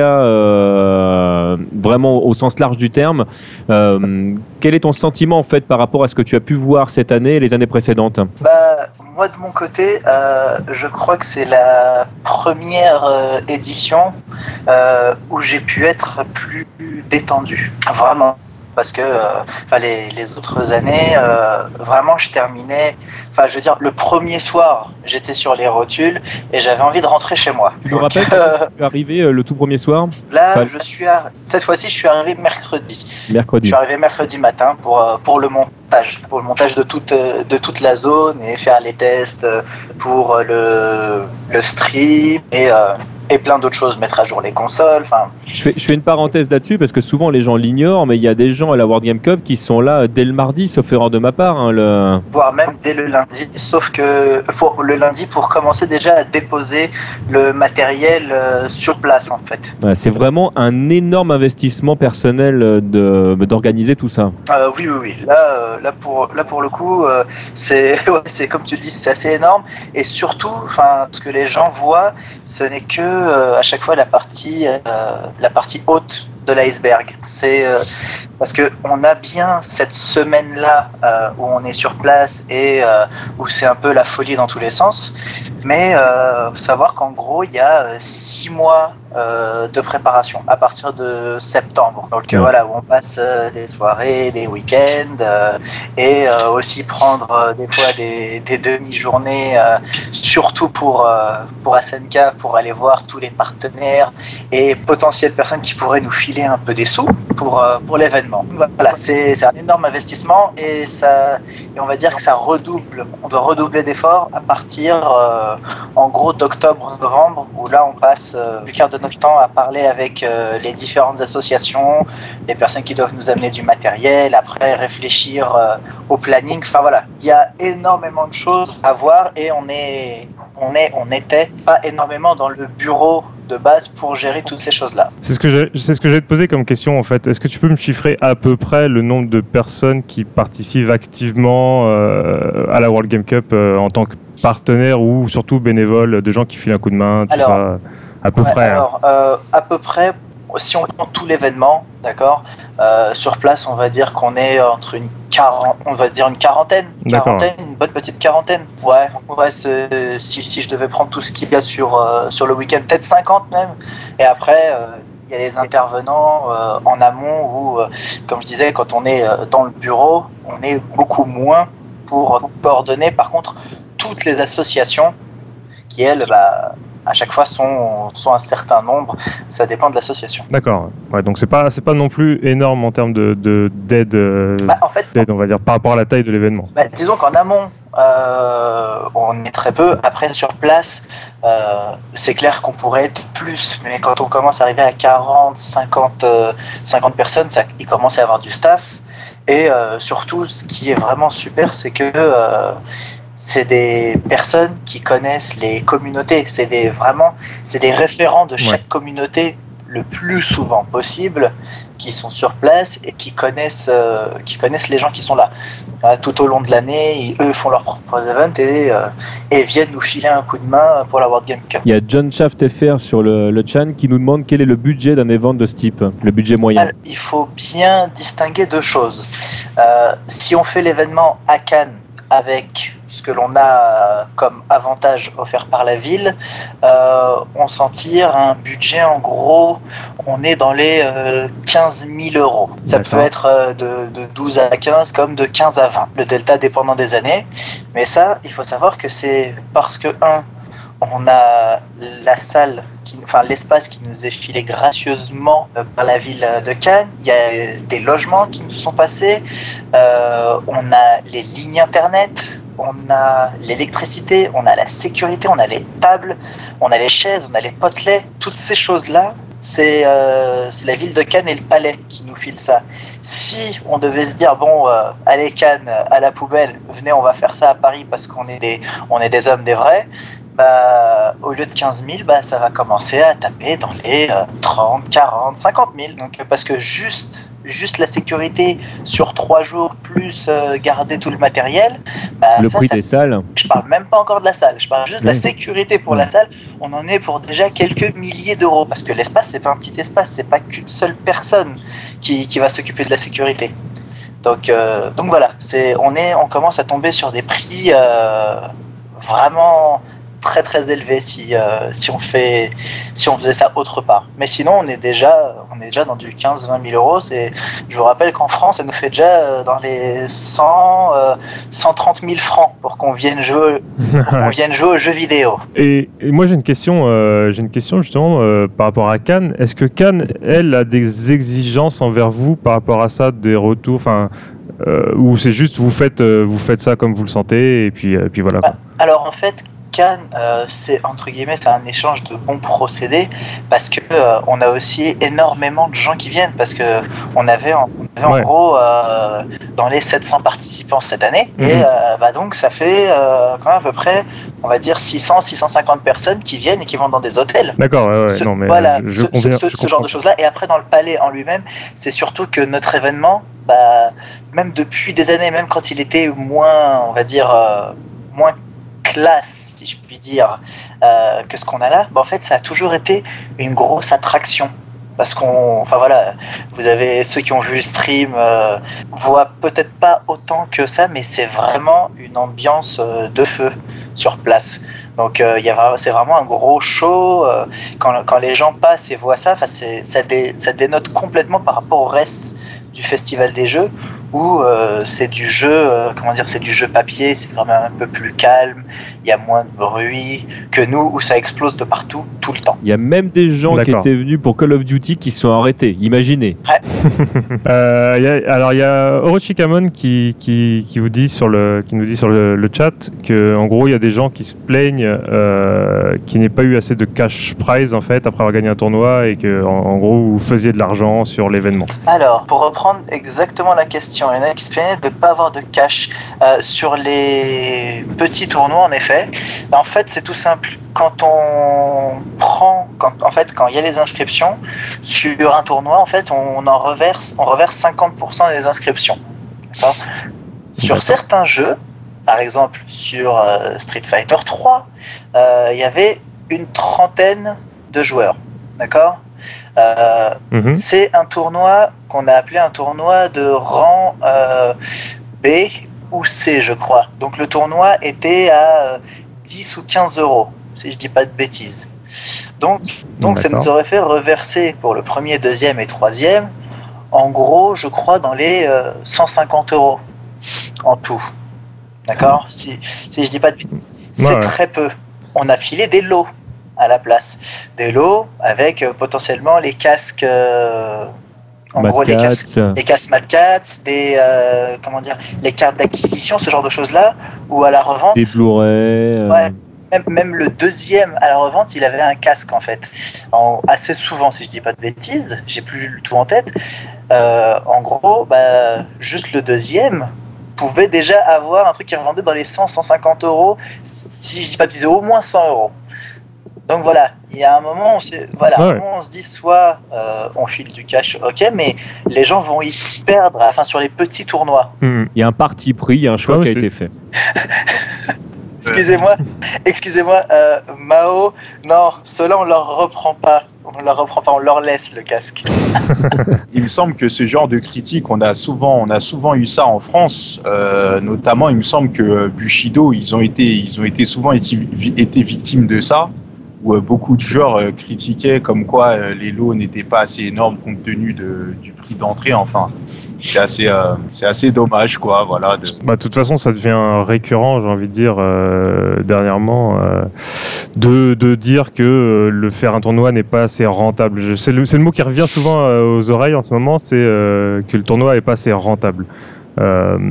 orga, vraiment au sens large du terme, quel est ton sentiment en fait par rapport à ce que tu as pu voir cette année et les années précédentes? Moi de mon côté, je crois que c'est la première édition où j'ai pu être plus détendu, vraiment. Parce que les autres années, vraiment je terminais, je veux dire, le premier soir j'étais sur les rotules et j'avais envie de rentrer chez moi. Tu me rappelles quand tu es arrivé le tout premier soir? Là, cette fois-ci je suis arrivé mercredi. Je suis arrivé mercredi matin pour le montage de toute la zone et faire les tests pour le stream et plein d'autres choses, mettre à jour les consoles. Je fais une parenthèse là-dessus parce que souvent les gens l'ignorent, mais il y a des gens à la World Game Cup qui sont là dès le mardi, sauf erreur de ma part. Hein, voire même dès le lundi, sauf que le lundi pour commencer déjà à déposer le matériel sur place en fait. Ouais, c'est vraiment un énorme investissement personnel d'organiser tout ça. Oui. Là pour le coup, c'est comme tu le dis, c'est assez énorme, et surtout, ce que les gens voient, ce n'est que à chaque fois la partie haute de l'iceberg. C'est parce que on a bien cette semaine-là où on est sur place et où c'est un peu la folie dans tous les sens. Mais faut savoir qu'en gros, il y a 6 mois de préparation à partir de septembre. Donc voilà, où on passe des soirées, des week-ends et aussi prendre des fois des demi-journées, surtout pour Asenka, pour aller voir tous les partenaires et potentielles personnes qui pourraient nous filer filer un peu des sous pour l'événement. Voilà, c'est un énorme investissement et on va dire que ça redouble. On doit redoubler d'efforts à partir en gros d'octobre-novembre, où là on passe le quart de notre temps à parler avec les différentes associations, les personnes qui doivent nous amener du matériel, après réfléchir au planning. Enfin voilà, il y a énormément de choses à voir et on n'était pas énormément dans le bureau de base pour gérer toutes ces choses-là. C'est ce que j'allais te poser comme question en fait. Est-ce que tu peux me chiffrer à peu près le nombre de personnes qui participent activement à la World Game Cup en tant que partenaire ou surtout bénévole, de gens qui filent un coup de main, tout ça, à peu près. Alors, à peu près, si on prend tout l'événement, d'accord, sur place, on va dire qu'on est entre une quarantaine, une bonne petite quarantaine. Ouais, si je devais prendre tout ce qu'il y a sur le week-end, peut-être 50 même. Et après, il y a les intervenants en amont où, comme je disais, quand on est dans le bureau, on est beaucoup moins pour coordonner. Par contre, toutes les associations qui, elles, à chaque fois sont un certain nombre, ça dépend de l'association. D'accord. Ouais, donc c'est pas non plus énorme en termes d'aide, en fait, on va dire, par rapport à la taille de l'événement. Disons qu'en amont, on est très peu. Après, sur place, c'est clair qu'on pourrait être plus, mais quand on commence à arriver à 40, 50 personnes, il commence à y avoir du staff. Et surtout, ce qui est vraiment super, c'est que c'est des personnes qui connaissent les communautés. C'est des référents de chaque communauté le plus souvent possible, qui sont sur place et qui connaissent les gens qui sont là. Tout au long de l'année, eux font leurs propres events et viennent nous filer un coup de main pour la World Game Cup. Il y a John Shaft FR sur le chan qui nous demande quel est le budget d'un event de ce type, le budget moyen. Alors, il faut bien distinguer deux choses. Si on fait l'événement à Cannes avec ce que l'on a comme avantage offert par la ville, on s'en tire un budget, en gros, on est dans les 15 000 euros. Ça peut être de 12 à 15 comme de 15 à 20, le delta dépendant des années. Mais ça, il faut savoir que c'est parce que, on a la salle, l'espace qui nous est filé gracieusement par la ville de Cannes. Il y a des logements qui nous sont passés. On a les lignes internet. On a l'électricité. On a la sécurité. On a les tables. On a les chaises. On a les potelets. Toutes ces choses-là, c'est la ville de Cannes et le palais qui nous filent ça. Si on devait se dire, allez Cannes, à la poubelle, venez, on va faire ça à Paris parce qu'on est des hommes, des vrais, au lieu de 15 000, ça va commencer à taper dans les 30, 40, 50 000. Donc, parce que juste la sécurité sur 3 jours, plus garder tout le matériel. Le prix des salles. Je parle même pas encore de la salle, je parle juste de la sécurité pour la salle. On en est pour déjà quelques milliers d'euros. Parce que l'espace, c'est pas un petit espace, c'est pas qu'une seule personne qui va s'occuper de la sécurité. Donc voilà, on commence à tomber sur des prix vraiment très très élevé si on faisait ça autre part. Mais sinon on est déjà dans du 15-20 000 euros. Je vous rappelle qu'en France ça nous fait déjà dans les 130 000 francs pour qu'on vienne jouer aux jeux vidéo. Et moi j'ai une question justement par rapport à Cannes. Est-ce que Cannes, elle, a des exigences envers vous par rapport à ça, des retours, ou c'est juste vous faites ça comme vous le sentez et puis voilà. Alors en fait, Cannes, c'est entre guillemets, c'est un échange de bons procédés parce que on a aussi énormément de gens qui viennent parce que on avait en gros dans les 700 participants cette année et donc ça fait quand même à peu près, on va dire 600-650 personnes qui viennent et qui vont dans des hôtels. D'accord, non mais voilà, je comprends. Ce genre de choses-là. Et après dans le palais en lui-même, c'est surtout que notre événement, même depuis des années, même quand il était moins, on va dire moins classe, si je puis dire, que ce qu'on a là, en fait, ça a toujours été une grosse attraction. Parce vous avez ceux qui ont vu le stream, voient peut-être pas autant que ça, mais c'est vraiment une ambiance de feu sur place. Donc, c'est vraiment un gros show. Quand les gens passent et voient ça, ça dénote complètement par rapport au reste du Festival des Jeux, où c'est du jeu, c'est du jeu papier, c'est quand même un peu plus calme, il y a moins de bruit que nous où ça explose de partout tout le temps. Il y a même des gens qui D'accord. étaient venus pour Call of Duty qui se sont arrêtés. Imaginez. Alors il y a Orochikamon qui nous dit sur le chat que en gros il y a des gens qui se plaignent qu'il n'ait pas eu assez de cash prize en fait après avoir gagné un tournoi et que en gros vous faisiez de l'argent sur l'événement. Alors, pour reprendre exactement la question, il y en a qui se plaignaient de ne pas avoir de cash sur les petits tournois, en effet. En fait, c'est tout simple. Quand il y a les inscriptions sur un tournoi, en fait, on reverse 50% des inscriptions. D'accord ? Sur certains jeux, par exemple sur Street Fighter 3, il y avait une trentaine de joueurs. D'accord ? C'est un tournoi qu'on a appelé un tournoi de rang B ou C, je crois. Donc le tournoi était à 10 ou 15 euros, si je dis pas de bêtises. Donc ça nous aurait fait reverser pour le premier, deuxième et troisième, en gros, je crois, dans les 150 euros en tout. D'accord ? Si je dis pas de bêtises. C'est très peu. On a filé des lots à la place. Des lots avec potentiellement les casques, les casques Mad Cats, les cartes d'acquisition, ce genre de choses-là, ou à la revente. Des Blu-ray. Ouais. Même le deuxième à la revente, il avait un casque en fait. Assez souvent, si je dis pas de bêtises, j'ai plus tout en tête. En gros, juste le deuxième pouvait déjà avoir un truc qui revendait dans les 100-150 euros, si je dis pas de bêtises, au moins 100 euros. Donc voilà, il y a un moment, on se dit soit on file du cash, ok, mais les gens vont y perdre, sur les petits tournois. Il y a un parti pris, il y a un choix qui a été fait. Excusez-moi, Mao, non, ceux-là on leur reprend pas, on leur laisse le casque. Il me semble que ce genre de critique, on a souvent eu ça en France, notamment il me semble que Bushido, ils ont été souvent victimes de ça, où beaucoup de joueurs critiquaient comme quoi les lots n'étaient pas assez énormes compte tenu du prix d'entrée, enfin. C'est assez dommage, quoi, voilà. De toute façon, ça devient récurrent, j'ai envie de dire, dernièrement, de dire que le faire un tournoi n'est pas assez rentable. C'est le mot qui revient souvent aux oreilles en ce moment, c'est que le tournoi n'est pas assez rentable. C'est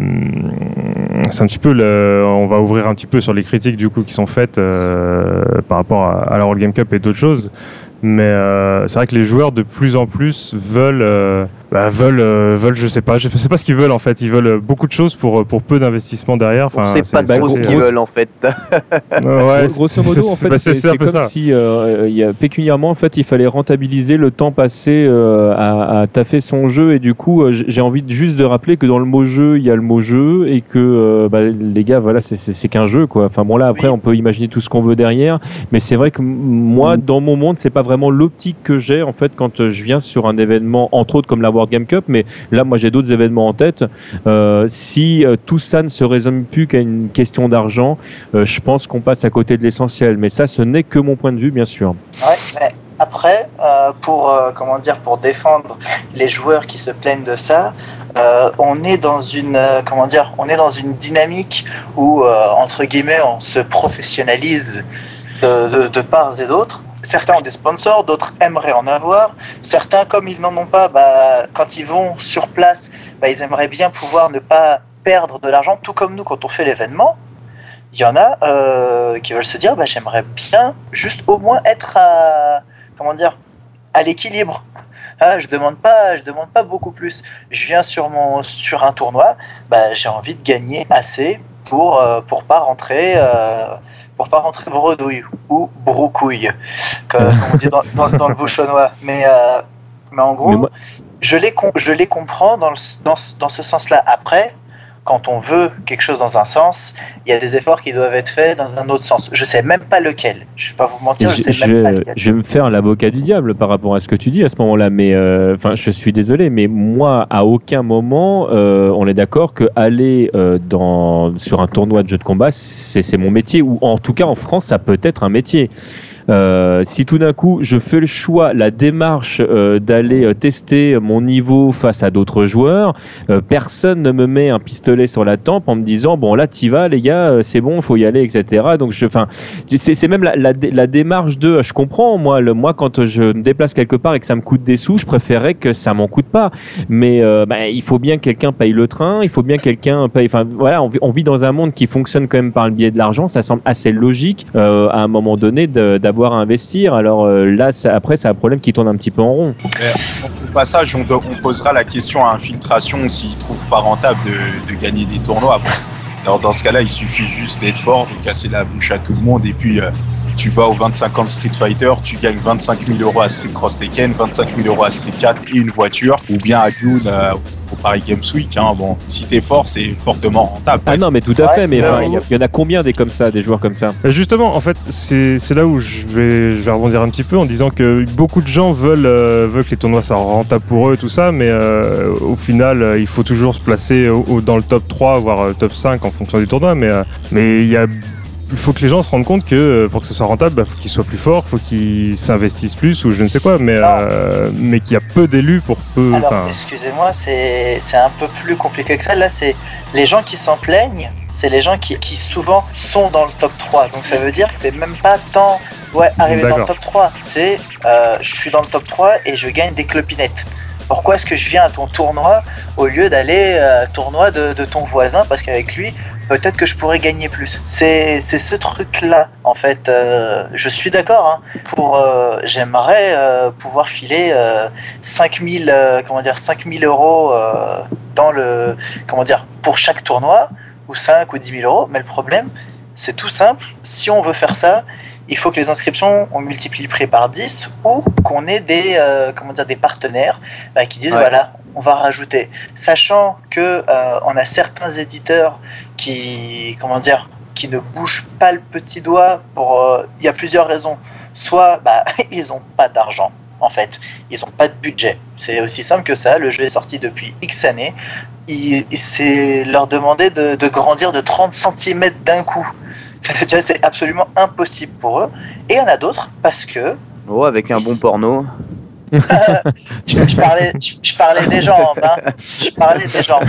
un petit peu on va ouvrir un petit peu sur les critiques du coup qui sont faites par rapport à la World Game Cup et d'autres choses. Mais c'est vrai que les joueurs de plus en plus veulent je sais pas ce qu'ils veulent en fait. Ils veulent beaucoup de choses pour peu d'investissement derrière. On sait pas trop ce qu'ils veulent en fait. Ouais, grosso modo en fait c'est comme ça. Si pécuniairement en fait il fallait rentabiliser le temps passé à taffer son jeu, et du coup j'ai envie juste de rappeler que dans le mot jeu il y a le mot jeu, et que les gars voilà c'est qu'un jeu quoi. Enfin bon là après on peut imaginer tout ce qu'on veut derrière, mais c'est vrai que moi dans mon monde c'est pas vraiment l'optique que j'ai en fait quand je viens sur un événement entre autres comme la World Game Cup, mais là moi j'ai d'autres événements en tête. Si tout ça ne se résume plus qu'à une question d'argent, je pense qu'on passe à côté de l'essentiel, mais ça ce n'est que mon point de vue bien sûr. Ouais, mais après pour défendre les joueurs qui se plaignent de ça, on est dans une dynamique où entre guillemets on se professionnalise de part et d'autre. Certains ont des sponsors, d'autres aimeraient en avoir. Certains, comme ils n'en ont pas, quand ils vont sur place, ils aimeraient bien pouvoir ne pas perdre de l'argent, tout comme nous quand on fait l'événement. Il y en a qui veulent se dire, j'aimerais bien juste au moins être à l'équilibre. Je demande pas beaucoup plus. Je viens sur un tournoi, j'ai envie de gagner assez pour pas rentrer bredouille ou broucouille, comme on dit dans le bouchonnois. Mais en gros, je les comprends dans ce sens-là. Après, quand on veut quelque chose dans un sens, il y a des efforts qui doivent être faits dans un autre sens. Je sais même pas lequel. Je vais pas vous mentir, je sais même pas lequel. Je vais me faire l'avocat du diable par rapport à ce que tu dis à ce moment-là, mais je suis désolé, mais moi, à aucun moment, on est d'accord que aller sur un tournoi de jeux de combat, c'est mon métier, ou en tout cas en France, ça peut être un métier. Si tout d'un coup je fais le choix, la démarche d'aller tester mon niveau face à d'autres joueurs, personne ne me met un pistolet sur la tempe en me disant bon là t'y vas les gars, c'est bon, faut y aller, etc. Donc c'est même la démarche de, je comprends moi quand je me déplace quelque part et que ça me coûte des sous, je préférerais que ça m'en coûte pas. Mais il faut bien que quelqu'un paye le train, il faut bien que quelqu'un paye. Enfin voilà, on vit dans un monde qui fonctionne quand même par le biais de l'argent. Ça semble assez logique à un moment donné d'avoir à investir. Alors là, après, c'est un problème qui tourne un petit peu en rond. Au passage, on posera la question à Infiltration s'il trouve pas rentable de gagner des tournois. Bon. Alors dans ce cas-là, il suffit juste d'être fort, de casser la bouche à tout le monde et puis tu vas au 25 ans de Street Fighter, tu gagnes 25 000 € à Street Cross Tekken, 25 000 € à Street 4 et une voiture, ou bien à Dune au Paris Games Week. Hein. Bon, si t'es fort, c'est fortement rentable. Ah non, mais tout à fait, mais il y en a combien des joueurs comme ça? Justement, en fait, c'est là où je vais rebondir un petit peu en disant que beaucoup de gens veulent que les tournois soient rentables pour eux et tout ça, mais au final, il faut toujours se placer dans le top 3, voire top 5 en fonction du tournoi, mais il faut que les gens se rendent compte que pour que ce soit rentable, faut qu'ils soient plus forts, faut qu'ils s'investissent plus ou je ne sais quoi, mais qu'il y a peu d'élus pour peu. Alors, excusez-moi, c'est un peu plus compliqué que ça. Là, c'est les gens qui s'en plaignent, c'est les gens qui souvent sont dans le top 3. Donc ça veut dire que c'est même pas tant arriver dans le top 3, c'est je suis dans le top 3 et je gagne des clopinettes. Pourquoi est-ce que je viens à ton tournoi au lieu d'aller au tournoi de ton voisin, parce qu'avec lui, peut-être que je pourrais gagner plus. C'est ce truc-là, en fait. Je suis d'accord. Hein, j'aimerais pouvoir filer 5 000 € dans le, pour chaque tournoi, ou 5 ou 10 000 €. Mais le problème, c'est tout simple. Si on veut faire ça, il faut que les inscriptions, on multiplie par 10 ou qu'on ait des partenaires qui disent voilà, on va rajouter. Sachant que on a certains éditeurs qui ne bougent pas le petit doigt il y a plusieurs raisons. Soit ils n'ont pas d'argent. En fait, ils n'ont pas de budget. C'est aussi simple que ça. Le jeu est sorti depuis X années. C'est leur demander de grandir de 30 cm d'un coup. Tu vois, c'est absolument impossible pour eux. Et il y en a d'autres parce que... Oh, avec un bon porno. je parlais des jambes. Hein. Je parlais des jambes.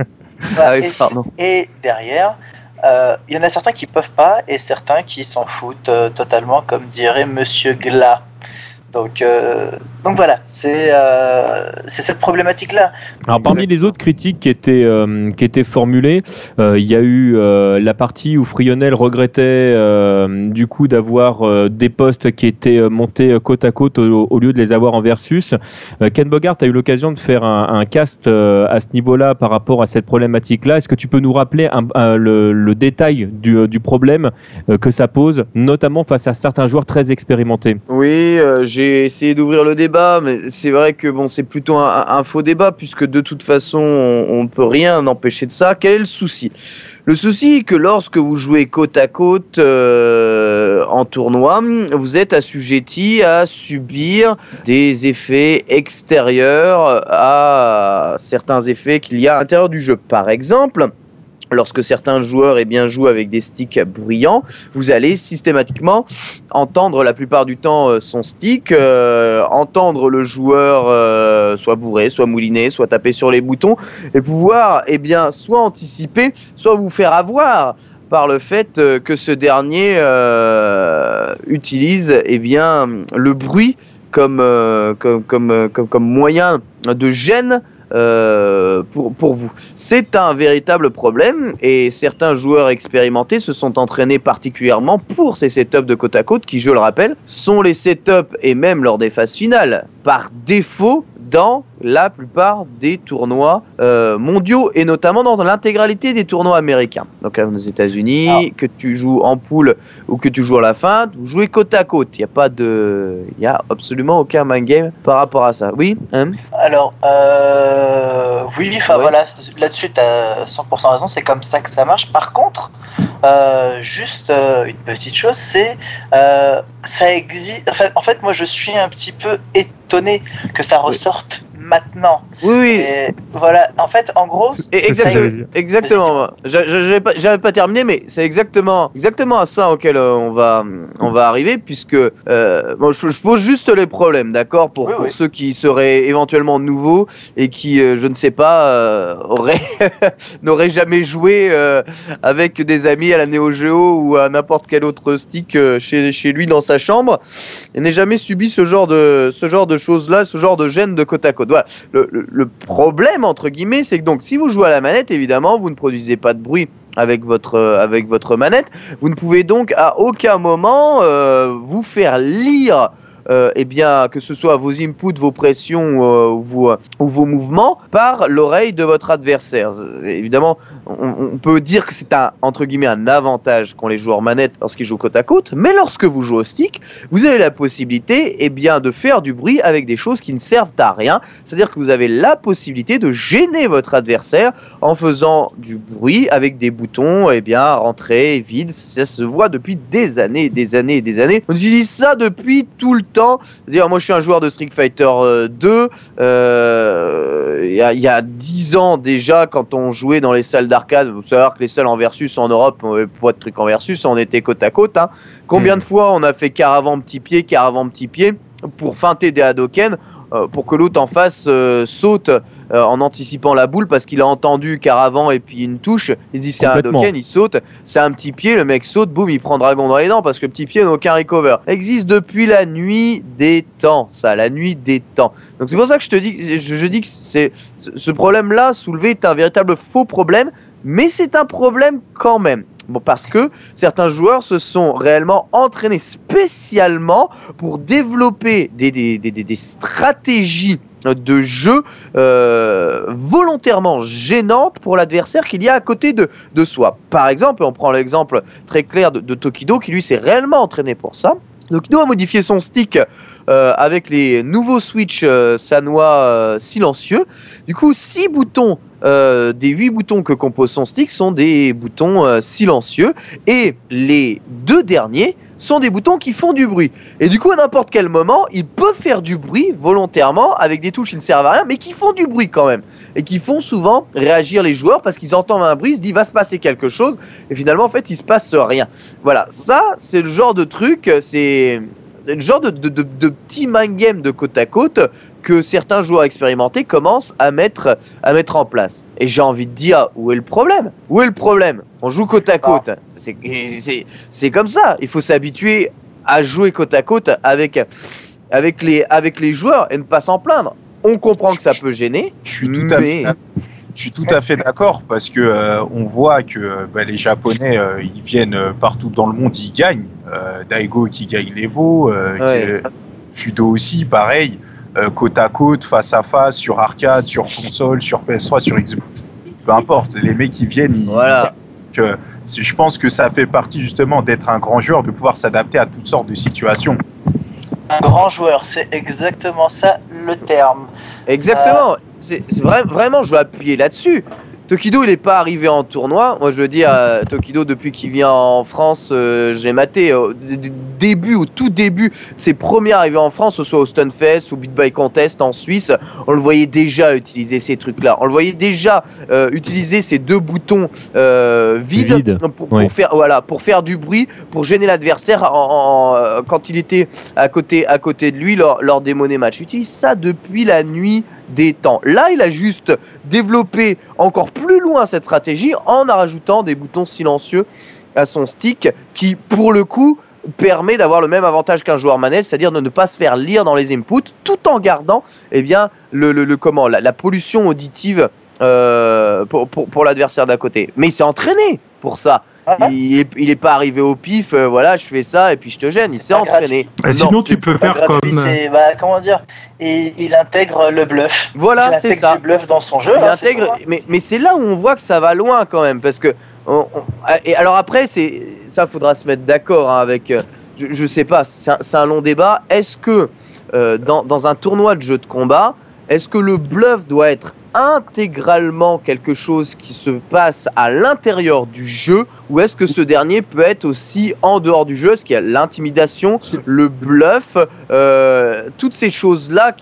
Et derrière, il y en a certains qui peuvent pas et certains qui s'en foutent totalement, comme dirait Monsieur Glas. Donc voilà, c'est cette problématique-là. Alors parmi les autres critiques qui étaient formulées, il y a eu la partie où Frionel regrettait du coup d'avoir des postes qui étaient montés côte à côte au lieu de les avoir en versus. Ken Bogart a eu l'occasion de faire un cast à ce niveau-là par rapport à cette problématique-là. Est-ce que tu peux nous rappeler le détail du problème que ça pose, notamment face à certains joueurs très expérimentés? Oui, j'ai essayé d'ouvrir le débat, mais c'est vrai que c'est plutôt un faux débat, puisque de toute façon, on ne peut rien empêcher de ça. Quel est le souci ? Le souci est que lorsque vous jouez côte à côte en tournoi, vous êtes assujetti à subir des effets extérieurs à certains effets qu'il y a à l'intérieur du jeu. Par exemple, lorsque certains joueurs jouent avec des sticks bruyants, vous allez systématiquement entendre la plupart du temps son stick, entendre le joueur soit bourré, soit mouliné, soit taper sur les boutons, et pouvoir soit anticiper, soit vous faire avoir par le fait que ce dernier utilise le bruit comme moyen de gêne pour vous. C'est un véritable problème et certains joueurs expérimentés se sont entraînés particulièrement pour ces setups de côte à côte qui, je le rappelle, sont les setups et même lors des phases finales par défaut dans la plupart des tournois mondiaux et notamment dans l'intégralité des tournois américains. Donc aux États-Unis, que tu joues en poule ou que tu joues à la fin, vous jouez côte à côte. Il y a absolument aucun mind game par rapport à ça. Oui. Alors oui, voilà, là-dessus tu as 100% raison. C'est comme ça que ça marche. Par contre, juste une petite chose, c'est ça existe. En fait, moi je suis un petit peu étonné que ça ressorte maintenant. Oui. Et voilà, en fait, en gros, Exactement. J'avais pas terminé, mais c'est exactement à ça auquel on va arriver, puisque bon, je pose juste les problèmes, d'accord, pour ceux qui seraient éventuellement nouveaux et qui, je ne sais pas, n'auraient jamais joué avec des amis à la Neo Geo ou à n'importe quel autre stick chez lui dans sa chambre, et n'aient jamais subi ce genre de choses-là, ce genre de gêne de côte à côte. Voilà. Le problème, entre guillemets, c'est que donc si vous jouez à la manette, évidemment, vous ne produisez pas de bruit avec votre manette. Vous ne pouvez donc à aucun moment vous faire lire eh bien, que ce soit vos inputs, vos pressions ou vos mouvements par l'oreille de votre adversaire. Évidemment, on peut dire que c'est entre guillemets un avantage qu'ont les joueurs manettes lorsqu'ils jouent côte à côte, mais lorsque vous jouez au stick, vous avez la possibilité eh bien, de faire du bruit avec des choses qui ne servent à rien. C'est-à-dire que vous avez la possibilité de gêner votre adversaire en faisant du bruit avec des boutons, eh bien, rentrée, vide. Ça se voit depuis des années et des années et des années. On utilise ça depuis tout le temps. C'est-à-dire, moi je suis un joueur de Street Fighter 2, il y a 10 ans déjà, quand on jouait dans les salles d'arcade, vous savez que les salles en versus en Europe, on n'avait pas de trucs en versus, on était côte à côte, hein. Combien de fois on a fait caravan petit pied pour feinter des Hadoken, pour que l'autre en face saute en anticipant la boule, parce qu'il a entendu caravan et puis une touche, il dit c'est un Hadoken, il saute, c'est un petit pied, le mec saute, boum, il prend dragon dans les dents parce que petit pied n'a aucun recover. Existe depuis la nuit des temps, ça, la nuit des temps. Donc c'est pour ça que je dis que ce problème-là soulevé est un véritable faux problème, mais c'est un problème quand même. Bon, parce que certains joueurs se sont réellement entraînés spécialement pour développer des stratégies de jeu volontairement gênantes pour l'adversaire qu'il y a à côté de soi. Par exemple, on prend l'exemple très clair de Tokido, qui lui s'est réellement entraîné pour ça. Tokido a modifié son stick avec les nouveaux switch Sanwa silencieux. Du coup, 6 boutons des 8 boutons que compose son stick sont des boutons silencieux, et les 2 derniers sont des boutons qui font du bruit. Et du coup, à n'importe quel moment, il peut faire du bruit volontairement avec des touches qui ne servent à rien, mais qui font du bruit quand même, et qui font souvent réagir les joueurs parce qu'ils entendent un bruit, ils se disent va se passer quelque chose, et finalement en fait il se passe rien. Voilà, ça c'est le genre de truc, c'est le genre de petit mind game de côte à côte que certains joueurs expérimentés commencent à mettre en place. Et j'ai envie de dire, où est le problème ? Où est le problème ? On joue côte à côte. C'est comme ça. Il faut s'habituer à jouer côte à côte avec les joueurs et ne pas s'en plaindre. On comprend que ça peut gêner. Je suis tout à fait d'accord, parce que on voit que les Japonais ils viennent partout dans le monde, ils gagnent. Daigo qui gagne l'Evo, Fudo aussi, pareil. Côte à côte, face à face, sur arcade, sur console, sur PS3, sur Xbox, peu importe, les mecs qui viennent, je pense que ça fait partie justement d'être un grand joueur, de pouvoir s'adapter à toutes sortes de situations. Un grand joueur, c'est exactement ça le terme. Exactement, c'est vraiment, je veux appuyer là-dessus. Tokido, il n'est pas arrivé en tournoi. Moi, je veux dire, Tokido, depuis qu'il vient en France, j'ai maté au tout début de ses premières arrivées en France, que ce soit au Stunfest ou Beat by Contest en Suisse, on le voyait déjà utiliser ces trucs-là. On le voyait déjà utiliser ces 2 boutons vides pour faire du bruit, pour gêner l'adversaire quand il était à côté de lui lors des money match. Il utilise ça depuis la nuit des temps. Là, il a juste développé encore plus loin cette stratégie en rajoutant des boutons silencieux à son stick qui, pour le coup, permet d'avoir le même avantage qu'un joueur manette, c'est-à-dire de ne pas se faire lire dans les inputs, tout en gardant la pollution auditive pour l'adversaire d'à côté. Mais il s'est entraîné pour ça. Il est pas arrivé au pif, voilà, je fais ça et puis je te gêne. Il s'est entraîné. Sinon, tu peux faire comme. Comment dire, il intègre le bluff. Voilà, c'est ça. Il intègre du bluff dans son jeu. Il intègre, mais c'est là où on voit que ça va loin quand même, parce que. Et alors après, ça faudra se mettre d'accord avec. Je sais pas, c'est un long débat. Est-ce que dans un tournoi de jeu de combat, est-ce que le bluff doit être intégralement quelque chose qui se passe à l'intérieur du jeu, ou est-ce que ce dernier peut être aussi en dehors du jeu? Est-ce qu'il y a l'intimidation, le bluff, toutes ces choses-là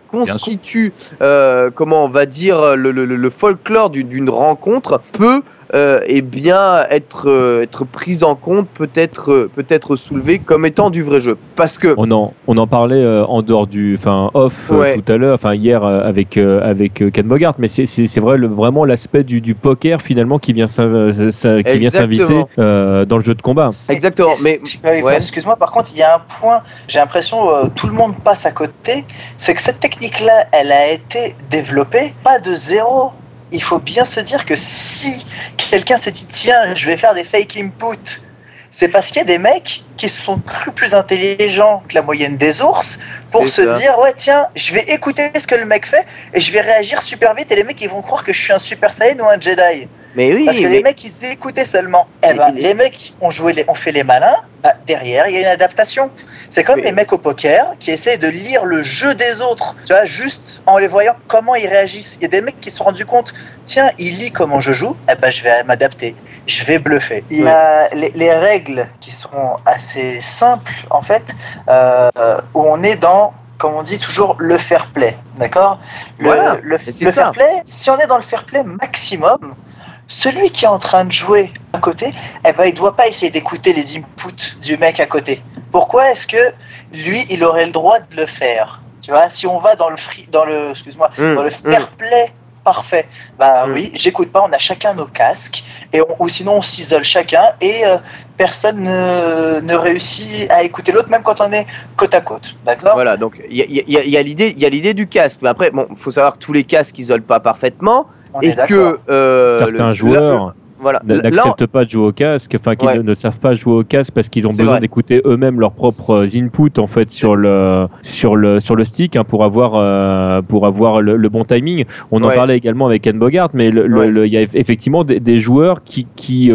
constitue, comment on va dire, le folklore d'une rencontre peut eh bien être prise en compte, peut-être soulevée comme étant du vrai jeu. Parce que on en parlait en dehors off tout à l'heure, hier avec Ken Bogart, mais c'est vrai vraiment l'aspect du poker finalement qui vient s'inviter dans le jeu de combat. Exactement. Mais excuse-moi, par contre, il y a un point, j'ai l'impression tout le monde passe à côté, c'est que cette technique-là, elle a été développée pas de zéro. Il faut bien se dire que si quelqu'un s'est dit tiens, je vais faire des fake inputs, c'est parce qu'il y a des mecs qui se sont crus plus intelligents que la moyenne des ours pour se dire ouais tiens, je vais écouter ce que le mec fait et je vais réagir super vite et les mecs ils vont croire que je suis un Super Saiyan ou un Jedi. Mais oui, parce que les mecs ils écoutaient seulement. Les mecs ont fait les malins. Derrière il y a une adaptation. C'est comme les mecs au poker qui essayent de lire le jeu des autres, tu vois, juste en les voyant comment ils réagissent. Il y a des mecs qui se sont rendus compte, tiens, il lit comment je joue, je vais m'adapter, je vais bluffer. Il y a les règles qui sont assez simples en fait, où on est dans, comme on dit toujours, le fair play, d'accord ? Le fair play, si on est dans le fair play maximum, celui qui est en train de jouer à côté, il doit pas essayer d'écouter les inputs du mec à côté. Pourquoi est-ce que lui, il aurait le droit de le faire ? Tu vois, si on va dans le fair play parfait, oui, j'écoute pas, on a chacun nos casques, ou sinon on s'isole chacun et personne ne réussit à écouter l'autre, même quand on est côte à côte, d'accord ? Voilà, donc il y a l'idée du casque, mais après, faut savoir que tous les casques isolent pas parfaitement. Et que certains joueurs n'acceptent pas de jouer au casque, ne savent pas jouer au casque parce qu'ils ont besoin d'écouter eux-mêmes leurs propres inputs en fait sur le stick pour avoir le bon timing. On en parlait également avec Ken Bogart, mais il y a effectivement des joueurs qui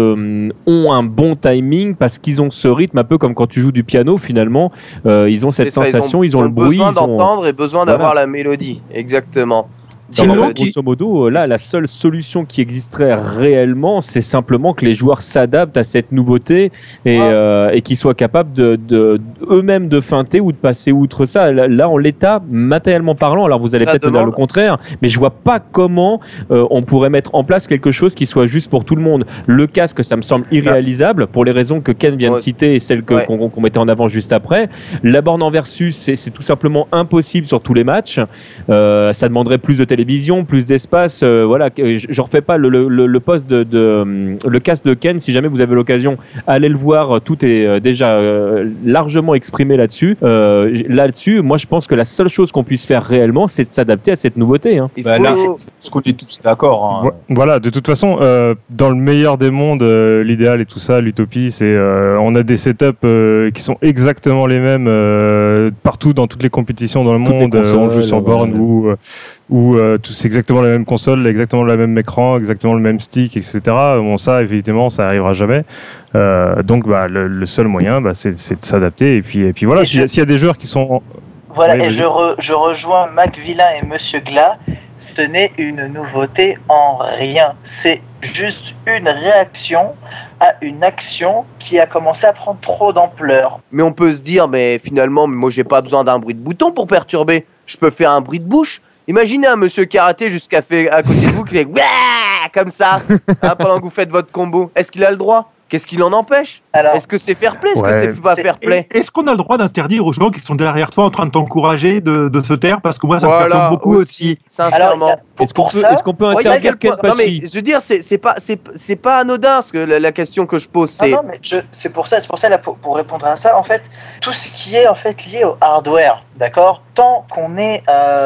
ont un bon timing parce qu'ils ont ce rythme un peu comme quand tu joues du piano finalement. Ils ont cette sensation, ils ont le bruit, besoin d'entendre et besoin d'avoir la mélodie, exactement. Grosso modo, là, la seule solution qui existerait réellement, c'est simplement que les joueurs s'adaptent à cette nouveauté et qu'ils soient capables de eux-mêmes de feinter ou de passer outre ça. Là, en l'état, matériellement parlant, alors vous allez peut-être me dire le contraire, mais je vois pas comment on pourrait mettre en place quelque chose qui soit juste pour tout le monde. Le casque, ça me semble irréalisable pour les raisons que Ken vient de citer et celles qu'on mettait en avant juste après. La borne en versus, c'est tout simplement impossible sur tous les matchs. Ça demanderait plus de télévision, plus d'espace, je refais pas le poste le casque de Ken. Si jamais vous avez l'occasion, allez le voir, tout est déjà largement exprimé là-dessus. Moi je pense que la seule chose qu'on puisse faire réellement, c'est de s'adapter à cette nouveauté. Là, ce qu'on est tous d'accord. Voilà, de toute façon, dans le meilleur des mondes, l'idéal et tout ça, l'utopie, c'est on a des setups qui sont exactement les mêmes partout dans toutes les compétitions dans le monde. On joue sur borne ou c'est exactement la même console, exactement le même écran, exactement le même stick, etc. Bon, ça, évidemment, ça n'arrivera jamais. Donc, le seul moyen, c'est de s'adapter. Et puis voilà, s'il y a des joueurs qui sont... Voilà, et je rejoins Mac Villain et Monsieur Glas. Ce n'est une nouveauté en rien. C'est juste une réaction à une action qui a commencé à prendre trop d'ampleur. Mais on peut se dire, mais finalement, moi, j'ai pas besoin d'un bruit de bouton pour perturber. Je peux faire un bruit de bouche. Imaginez un monsieur karaté à côté de vous qui fait comme ça pendant que vous faites votre combo. Est-ce qu'il a le droit ? Qu'est-ce qui l'en empêche ? Est-ce que c'est fair play ? Est-ce que c'est pas fair play ? Est-ce qu'on a le droit d'interdire aux gens qui sont derrière toi en train de t'encourager de se taire ? Parce que moi, ça me perturbe beaucoup aussi. Sincèrement. Alors, est-ce qu'on peut interdire Ken Pachi ? Non, mais je veux dire, c'est pas anodin, ce que la question que je pose. Non, mais c'est pour ça, là, pour répondre à ça, en fait, tout ce qui est en fait lié au hardware, d'accord ? Tant qu'on est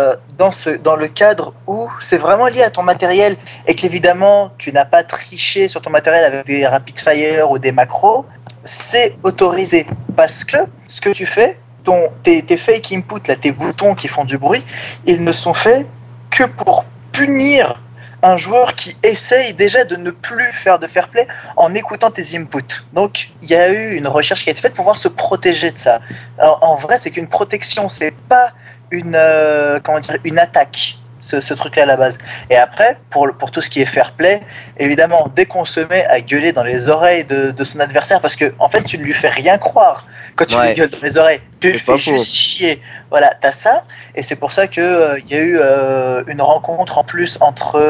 dans le cadre où c'est vraiment lié à ton matériel et qu'évidemment, tu n'as pas triché sur ton matériel avec des rapid fire ou des macros, c'est autorisé. Parce que ce que tu fais, tes fake inputs, là, tes boutons qui font du bruit, ils ne sont faits que pour punir un joueur qui essaye déjà de ne plus faire de fair play en écoutant tes inputs. Donc, il y a eu une recherche qui a été faite pour pouvoir se protéger de ça. En vrai, c'est qu'une protection, c'est pas une attaque. ce truc-là à la base. Et après, pour tout ce qui est fair play, évidemment, dès qu'on se met à gueuler dans les oreilles de son adversaire, parce que en fait, tu ne lui fais rien croire quand tu lui gueules dans les oreilles, tu le fais juste chier. Voilà, t'as ça, et c'est pour ça que il y a eu une rencontre en plus entre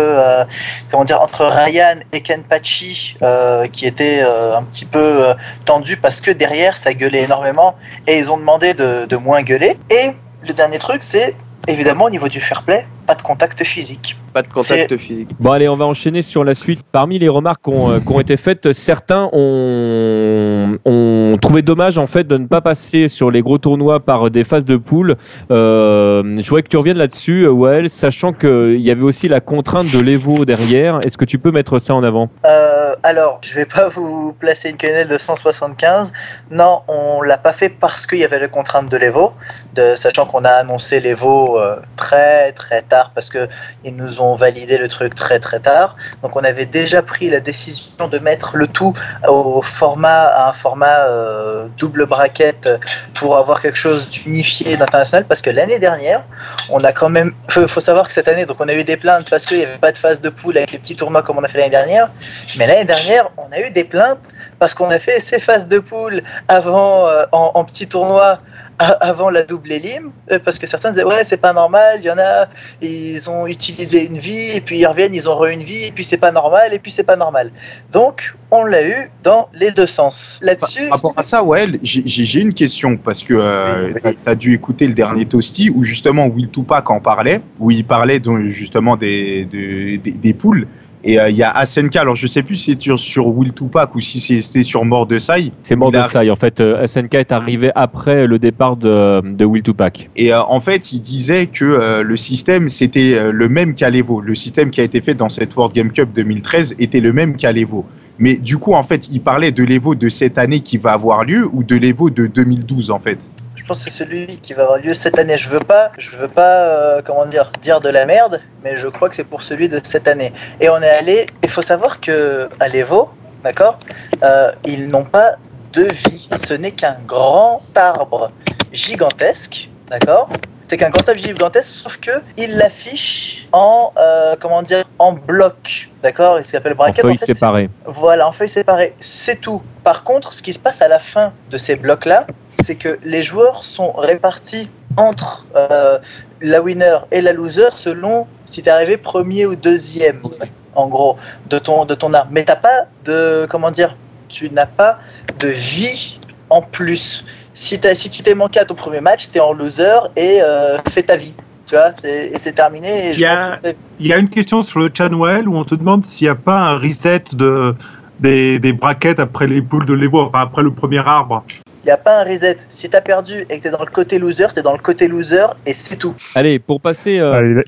Ryan et Kenpachi qui était un petit peu tendue parce que derrière, ça gueulait énormément, et ils ont demandé de moins gueuler. Et le dernier truc, c'est évidemment au niveau du fair play, pas de contact physique. Pas de contact physique. Bon allez, on va enchaîner sur la suite. Parmi les remarques qui ont été faites, certains ont trouvé dommage en fait de ne pas passer sur les gros tournois par des phases de poule. Je voudrais que tu reviennes là-dessus, Wael, sachant qu'il y avait aussi la contrainte de l'Evo derrière. Est-ce que tu peux mettre ça en avant ? Alors, je vais pas vous placer une quenelle de 175. Non, on l'a pas fait parce qu'il y avait la contrainte de l'Evo, sachant qu'on a annoncé l'Evo très très tard parce que ils nous ont validé le truc très très tard. Donc on avait déjà pris la décision de mettre le tout à un format double bracket pour avoir quelque chose d'unifié d'international, parce que l'année dernière, on a quand même, faut savoir que cette année, donc on a eu des plaintes parce qu'il n'y avait pas de phase de poule avec les petits tournois comme on a fait l'année dernière, mais l'année dernière, on a eu des plaintes parce qu'on a fait ces phases de poule avant en petits tournois avant la double élim, parce que certains disaient ouais c'est pas normal, il y en a ils ont utilisé une vie et puis ils reviennent, ils ont une vie et puis c'est pas normal et puis c'est pas normal. Donc on l'a eu dans les deux sens. Là-dessus. Par rapport à ça, Wael, j'ai une question parce que t'as dû écouter le dernier Toasty où justement Will Tupac en parlait, où il parlait donc, justement des poules. Et il y a SNK, alors je sais plus si c'est sur Will Tupac ou si c'était sur Mordesai. C'est Mordesai, en fait. SNK est arrivé après le départ de Will Tupac. Et en fait, il disait que le système, c'était le même qu'à l'Evo. Le système qui a été fait dans cette World Game Cup 2013 était le même qu'à l'Evo. Mais du coup, en fait, il parlait de l'Evo de cette année qui va avoir lieu ou de l'Evo de 2012, en fait. Je pense que c'est celui qui va avoir lieu cette année. Je veux pas dire de la merde, mais je crois que c'est pour celui de cette année. Et on est allé. Il faut savoir que à l'Evo, d'accord, ils n'ont pas de vie. Ce n'est qu'un grand arbre gigantesque, d'accord. C'est qu'un grand arbre gigantesque, sauf que il l'affiche en bloc, d'accord. Il s'appelle bracket. En feuilles séparées. Voilà, en feuilles séparées. C'est tout. Par contre, ce qui se passe à la fin de ces blocs-là, c'est que les joueurs sont répartis entre la winner et la loser selon si tu es arrivé premier ou deuxième, en gros, de ton arbre. Mais tu n'as pas de vie en plus. Si tu t'es manqué à ton premier match, tu es en loser et fais ta vie. Tu vois, c'est terminé. Il y a une question sur le channel où on te demande s'il n'y a pas un reset des brackets après les poules de l'Evo, enfin après le premier arbre. Il n'y a pas un reset. Si tu as perdu et que tu es dans le côté loser, tu es dans le côté loser et c'est tout. Allez, pour passer,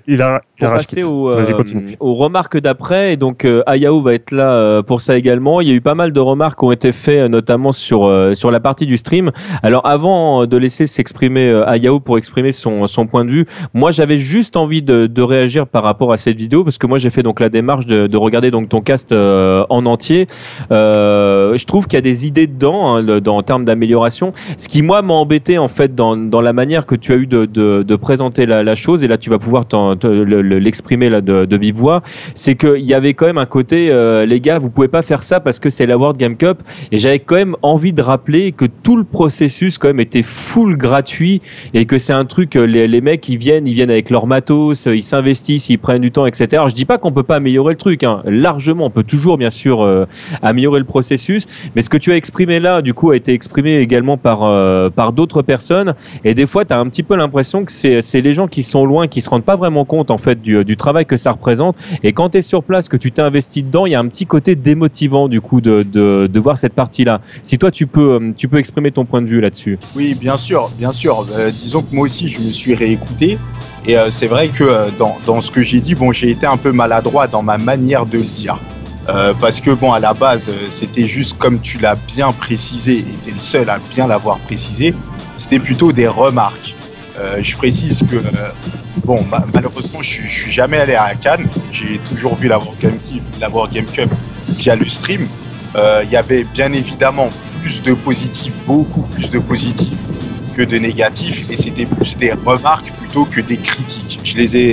aux remarques d'après, et donc Ayao va être là pour ça également. Il y a eu pas mal de remarques qui ont été faites, notamment sur la partie du stream. Alors avant de laisser s'exprimer Ayao pour exprimer son point de vue, moi j'avais juste envie de réagir par rapport à cette vidéo, parce que moi j'ai fait donc la démarche de regarder donc ton cast en entier. Je trouve qu'il y a des idées dedans, en termes d'amélioration. Ce qui moi m'a embêté en fait dans la manière que tu as eu de présenter la chose, et là tu vas pouvoir l'exprimer là de vive voix, c'est qu'il y avait quand même un côté les gars, vous pouvez pas faire ça parce que c'est la World Game Cup, et j'avais quand même envie de rappeler que tout le processus quand même était full gratuit, et que c'est un truc, les mecs ils viennent avec leur matos, ils s'investissent, ils prennent du temps, etc. Alors, je dis pas qu'on peut pas améliorer le truc, hein. Largement on peut toujours bien sûr améliorer le processus, mais ce que tu as exprimé là du coup a été exprimé également par d'autres personnes, et des fois tu as un petit peu l'impression que c'est les gens qui sont loin qui se rendent pas vraiment compte en fait du travail que ça représente, et quand tu es sur place, que tu t'es investi dedans, il y a un petit côté démotivant du coup de voir cette partie là. Si toi tu peux exprimer ton point de vue là-dessus. Oui, bien sûr. Disons que moi aussi je me suis réécouté, et c'est vrai que dans ce que j'ai dit, bon, j'ai été un peu maladroit dans ma manière de le dire. Parce que bon, à la base, c'était juste comme tu l'as bien précisé, et t'es le seul à bien l'avoir précisé, c'était plutôt des remarques. Je précise que bon, malheureusement, je suis jamais allé à Cannes. J'ai toujours vu la World Game Cup via le stream. Il y avait bien évidemment plus de positifs, beaucoup plus de positifs que de négatifs, et c'était plus des remarques plutôt que des critiques. Je les ai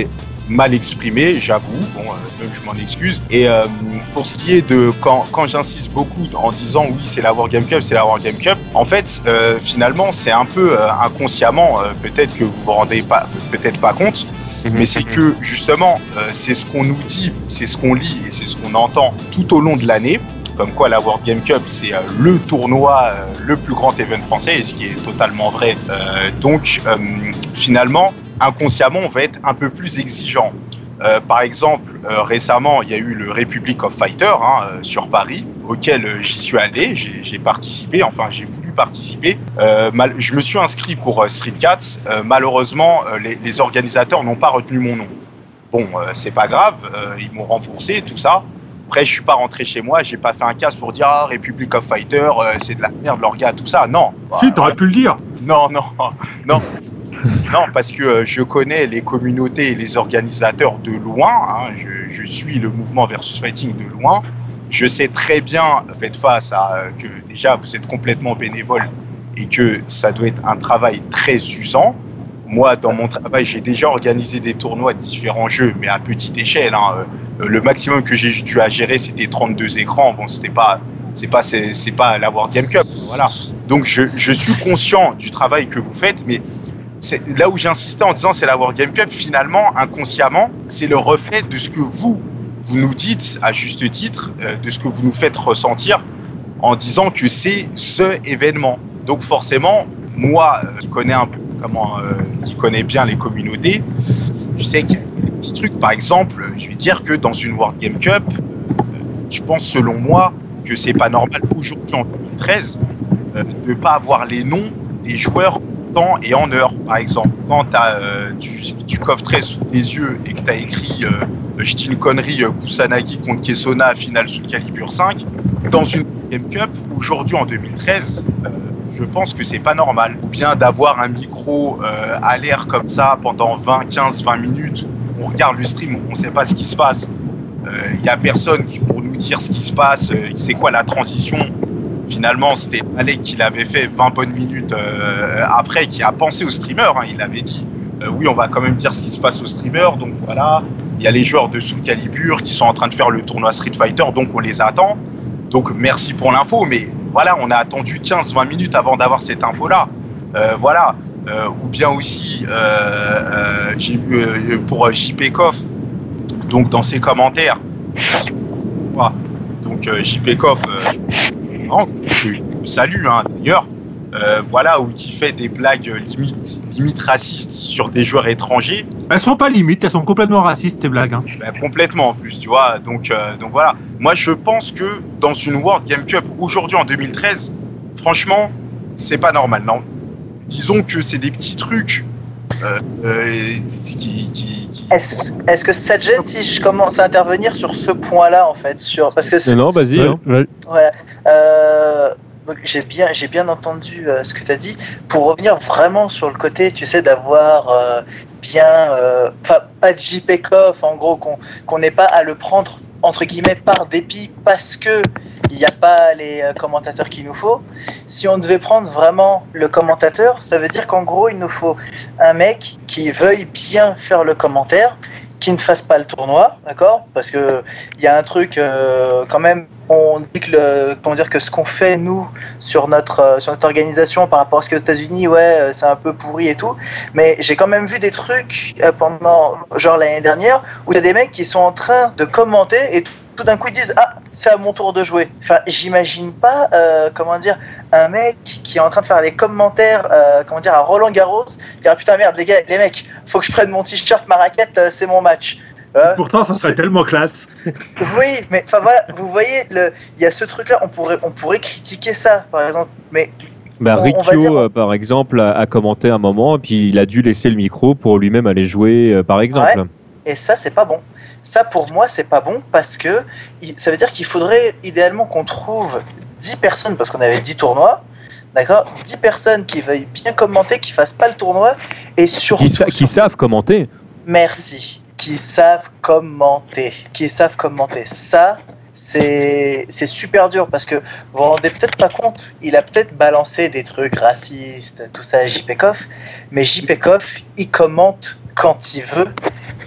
mal exprimé, j'avoue. Bon, même je m'en excuse. Et pour ce qui est de quand j'insiste beaucoup en disant oui, c'est la World Game Cup, c'est la World Game Cup. En fait, finalement, c'est un peu inconsciemment, peut-être que vous vous rendez peut-être pas compte. Mais c'est que justement, c'est ce qu'on nous dit, c'est ce qu'on lit et c'est ce qu'on entend tout au long de l'année. Comme quoi la World Game Cup, c'est le tournoi, le plus grand événement français, et ce qui est totalement vrai. Donc, finalement, inconsciemment, on va être un peu plus exigeant. Par exemple, récemment, il y a eu le Republic of Fighter sur Paris, auquel j'y suis allé, j'ai participé, enfin j'ai voulu participer. Je me suis inscrit pour Street Cats. Malheureusement, les organisateurs n'ont pas retenu mon nom. Bon, c'est pas grave, ils m'ont remboursé, tout ça. Après, je suis pas rentré chez moi, j'ai pas fait un casse pour dire Republic of Fighter, c'est de la merde, l'orga, tout ça. Non. Si, t'aurais pu le dire. Non, parce que je connais les communautés et les organisateurs de loin. Je suis le mouvement versus fighting de loin. Je sais très bien, faites face à que déjà vous êtes complètement bénévole et que ça doit être un travail très usant. Moi, dans mon travail, j'ai déjà organisé des tournois de différents jeux, mais à petite échelle. Le maximum que j'ai dû à gérer, c'était 32 écrans. Bon, c'est pas la World Game Cup, voilà. Donc, je suis conscient du travail que vous faites, mais c'est là où j'insistais en disant c'est la World Game Cup. Finalement, inconsciemment, c'est le reflet de ce que vous nous dites à juste titre, de ce que vous nous faites ressentir, en disant que c'est ce événement. Donc, forcément. Moi, qui connais un peu qui connais bien les communautés, je sais qu'il y a des petits trucs. Par exemple, je vais dire que dans une World Game Cup, je pense selon moi que c'est pas normal aujourd'hui en 2013 de pas avoir les noms des joueurs en temps et en heure. Par exemple, quand tu coffres sous tes yeux et que tu as écrit, je dis une connerie, Kusanagi contre Kessona, finale sous le calibre 5, dans une World Game Cup, aujourd'hui en 2013, je pense que c'est pas normal. Ou bien d'avoir un micro à l'air comme ça pendant 15-20 minutes. On regarde le stream, on sait pas ce qui se passe. Il y a personne pour nous dire ce qui se passe, c'est quoi la transition. Finalement, c'était Alec qui l'avait fait 20 bonnes minutes après, qui a pensé au streamer. Il avait dit, oui, on va quand même dire ce qui se passe au streamer. Donc voilà, il y a les joueurs de Soul Calibur qui sont en train de faire le tournoi Street Fighter, donc on les attend. Donc merci pour l'info, mais voilà, on a attendu 15-20 minutes avant d'avoir cette info-là. Voilà. Ou bien aussi, j'ai vu pour JP Koff, donc dans ses commentaires, donc JP Koff, je salue d'ailleurs, voilà, où il fait des blagues limite racistes sur des joueurs étrangers. Elles sont pas limites, elles sont complètement racistes ces blagues. Complètement en plus, tu vois. Donc voilà. Moi, je pense que dans une World Game Cup aujourd'hui en 2013, franchement, c'est pas normal, non. Disons que c'est des petits trucs Est-ce que ça te gêne si je commence à intervenir sur ce point-là en fait, parce que non, vas-y. Voilà. Donc j'ai bien entendu ce que tu as dit. Pour revenir vraiment sur le côté, tu sais, d'avoir pas de JP Koff, en gros, qu'on n'ait pas à le prendre entre guillemets par dépit parce que il n'y a pas les commentateurs qu'il nous faut. Si on devait prendre vraiment le commentateur, ça veut dire qu'en gros il nous faut un mec qui veuille bien faire le commentaire, qui ne fasse pas le tournoi, d'accord ? Parce que il y a un truc quand même. On dit que ce qu'on fait nous sur notre organisation par rapport à ce qu'aux États-Unis, c'est un peu pourri et tout. Mais j'ai quand même vu des trucs pendant genre l'année dernière où il y a des mecs qui sont en train de commenter et tout d'un coup ils disent c'est à mon tour de jouer. Enfin, j'imagine pas un mec qui est en train de faire les commentaires à Roland Garros dire putain merde les mecs, faut que je prenne mon t-shirt, ma raquette, c'est mon match. Pourtant, ça serait tellement classe. Oui, mais voilà, vous voyez, il y a ce truc-là, on pourrait critiquer ça, par exemple, mais... Rikyo, par exemple, a commenté un moment, et puis il a dû laisser le micro pour lui-même aller jouer, par exemple. Ouais, et ça, c'est pas bon. Ça, pour moi, c'est pas bon, parce que ça veut dire qu'il faudrait, idéalement, qu'on trouve 10 personnes, parce qu'on avait 10 tournois, d'accord, 10 personnes qui veuillent bien commenter, qui fassent pas le tournoi, et surtout... Qui savent commenter. Merci. Qui savent commenter. Ça, c'est super dur parce que vous vous rendez peut-être pas compte, il a peut-être balancé des trucs racistes, tout ça à JP Koff, mais JP Koff, il commente quand il veut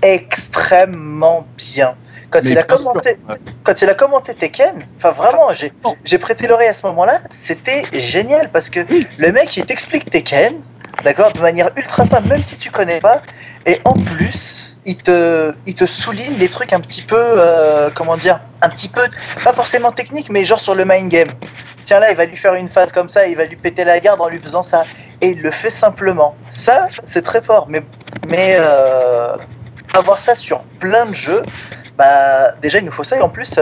extrêmement bien. Quand il a commenté Tekken, enfin vraiment, j'ai prêté l'oreille à ce moment-là, c'était génial parce que le mec il t'explique Tekken, d'accord, de manière ultra simple, même si tu connais pas, et en plus il te souligne les trucs un petit peu, comment dire, un petit peu, pas forcément technique, mais genre sur le mind game. Tiens là, il va lui faire une phase comme ça, il va lui péter la garde en lui faisant ça, et il le fait simplement. Ça, c'est très fort, mais avoir ça sur plein de jeux. Bah, déjà il nous faut ça, et en plus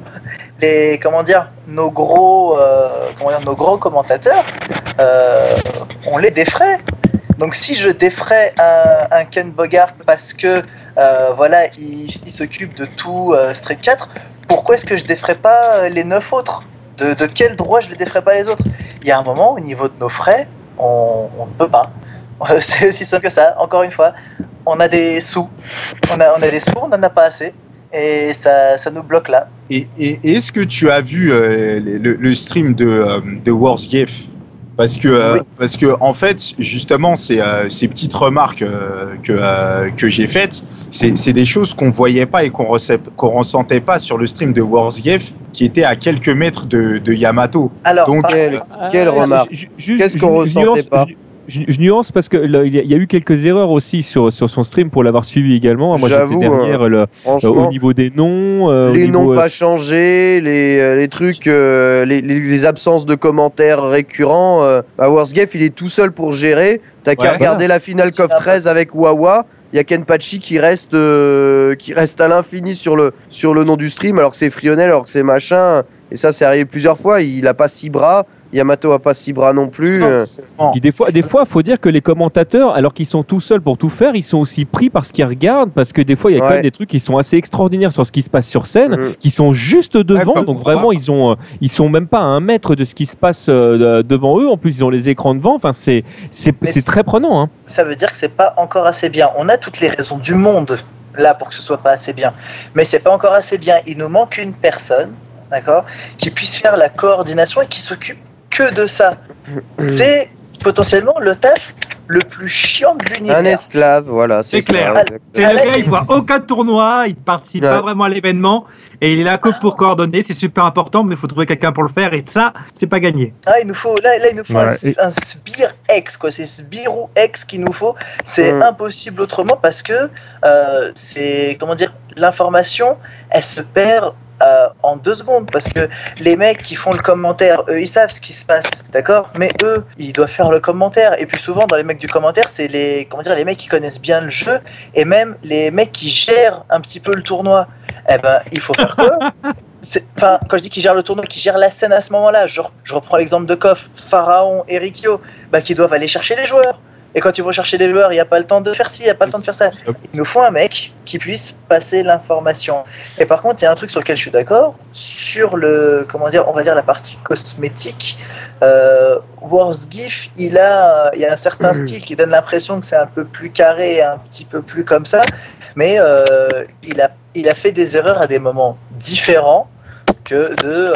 nos gros commentateurs, on les défraie. Donc si je défrais un Ken Bogart parce que il s'occupe de tout Street 4, pourquoi est-ce que je défrais pas les 9 autres? De quel droit je les défrais pas les autres? Il y a un moment au niveau de nos frais, on ne peut pas. C'est aussi simple que ça. Encore une fois, on a des sous, on a des sous, on n'en a pas assez. Et ça nous bloque là. Et est-ce que tu as vu le stream de Warsgef? Parce que en fait, justement, ces petites remarques que j'ai faites, c'est des choses qu'on voyait pas et qu'on ressentait pas sur le stream de Warsgef, qui était à quelques mètres de Yamato. Alors, donc, quelle remarque? Qu'est-ce qu'on ressentait pas? Je nuance parce qu'il y a eu quelques erreurs aussi sur son stream pour l'avoir suivi également. Moi, j'étais derrière au niveau des noms. Les noms pas changés, les trucs, les absences de commentaires récurrents. Warsgef, il est tout seul pour gérer. T'as qu'à regarder la finale KOF 13 avec Wawa. Il y a Kenpachi qui reste à l'infini sur le nom du stream, alors que c'est Frionel, alors que c'est machin. Et ça, c'est arrivé plusieurs fois. Il a pas 6 bras. Yamato a pas 6 bras non plus. Des fois, faut dire que les commentateurs, alors qu'ils sont tout seuls pour tout faire, ils sont aussi pris par ce qu'ils regardent, parce que des fois, il y a quand même des trucs qui sont assez extraordinaires sur ce qui se passe sur scène, qui sont juste devant. Donc vraiment, ils sont même pas à 1 mètre de ce qui se passe devant eux. En plus, ils ont les écrans devant. Enfin, c'est très prenant. Hein. Ça veut dire que c'est pas encore assez bien. On a toutes les raisons du monde là pour que ce soit pas assez bien, mais c'est pas encore assez bien. Il nous manque une personne, d'accord, qui puisse faire la coordination et qui s'occupe que de ça. C'est potentiellement le taf le plus chiant de l'univers. Un esclave, voilà, c'est clair. C'est le gars, il voit aucun tournoi, il participe pas vraiment à l'événement, et il est là que pour coordonner, c'est super important, mais il faut trouver quelqu'un pour le faire, et ça, c'est pas gagné. Il nous faut un sbire X, quoi. C'est Sbirou X qu'il nous faut. C'est impossible autrement parce que c'est, comment dire, l'information, elle se perd en 2 secondes, parce que les mecs qui font le commentaire, eux ils savent ce qui se passe, d'accord, mais eux ils doivent faire le commentaire, et puis souvent dans les mecs du commentaire c'est les mecs qui connaissent bien le jeu, et même les mecs qui gèrent un petit peu le tournoi. Il faut faire que quand je dis qu'ils gèrent le tournoi, qu'ils gèrent la scène à ce moment-là, je reprends l'exemple de KOF, Pharaon et Rikyo, qui doivent aller chercher les joueurs. Et quand tu vas chercher les joueurs, il n'y a pas le temps de faire ci, il n'y a pas le temps de faire ça. Il nous faut un mec qui puisse passer l'information. Et par contre, il y a un truc sur lequel je suis d'accord, sur on va dire la partie cosmétique. Warsgif, il y a un certain style qui donne l'impression que c'est un peu plus carré, un petit peu plus comme ça, mais il a fait des erreurs à des moments différents que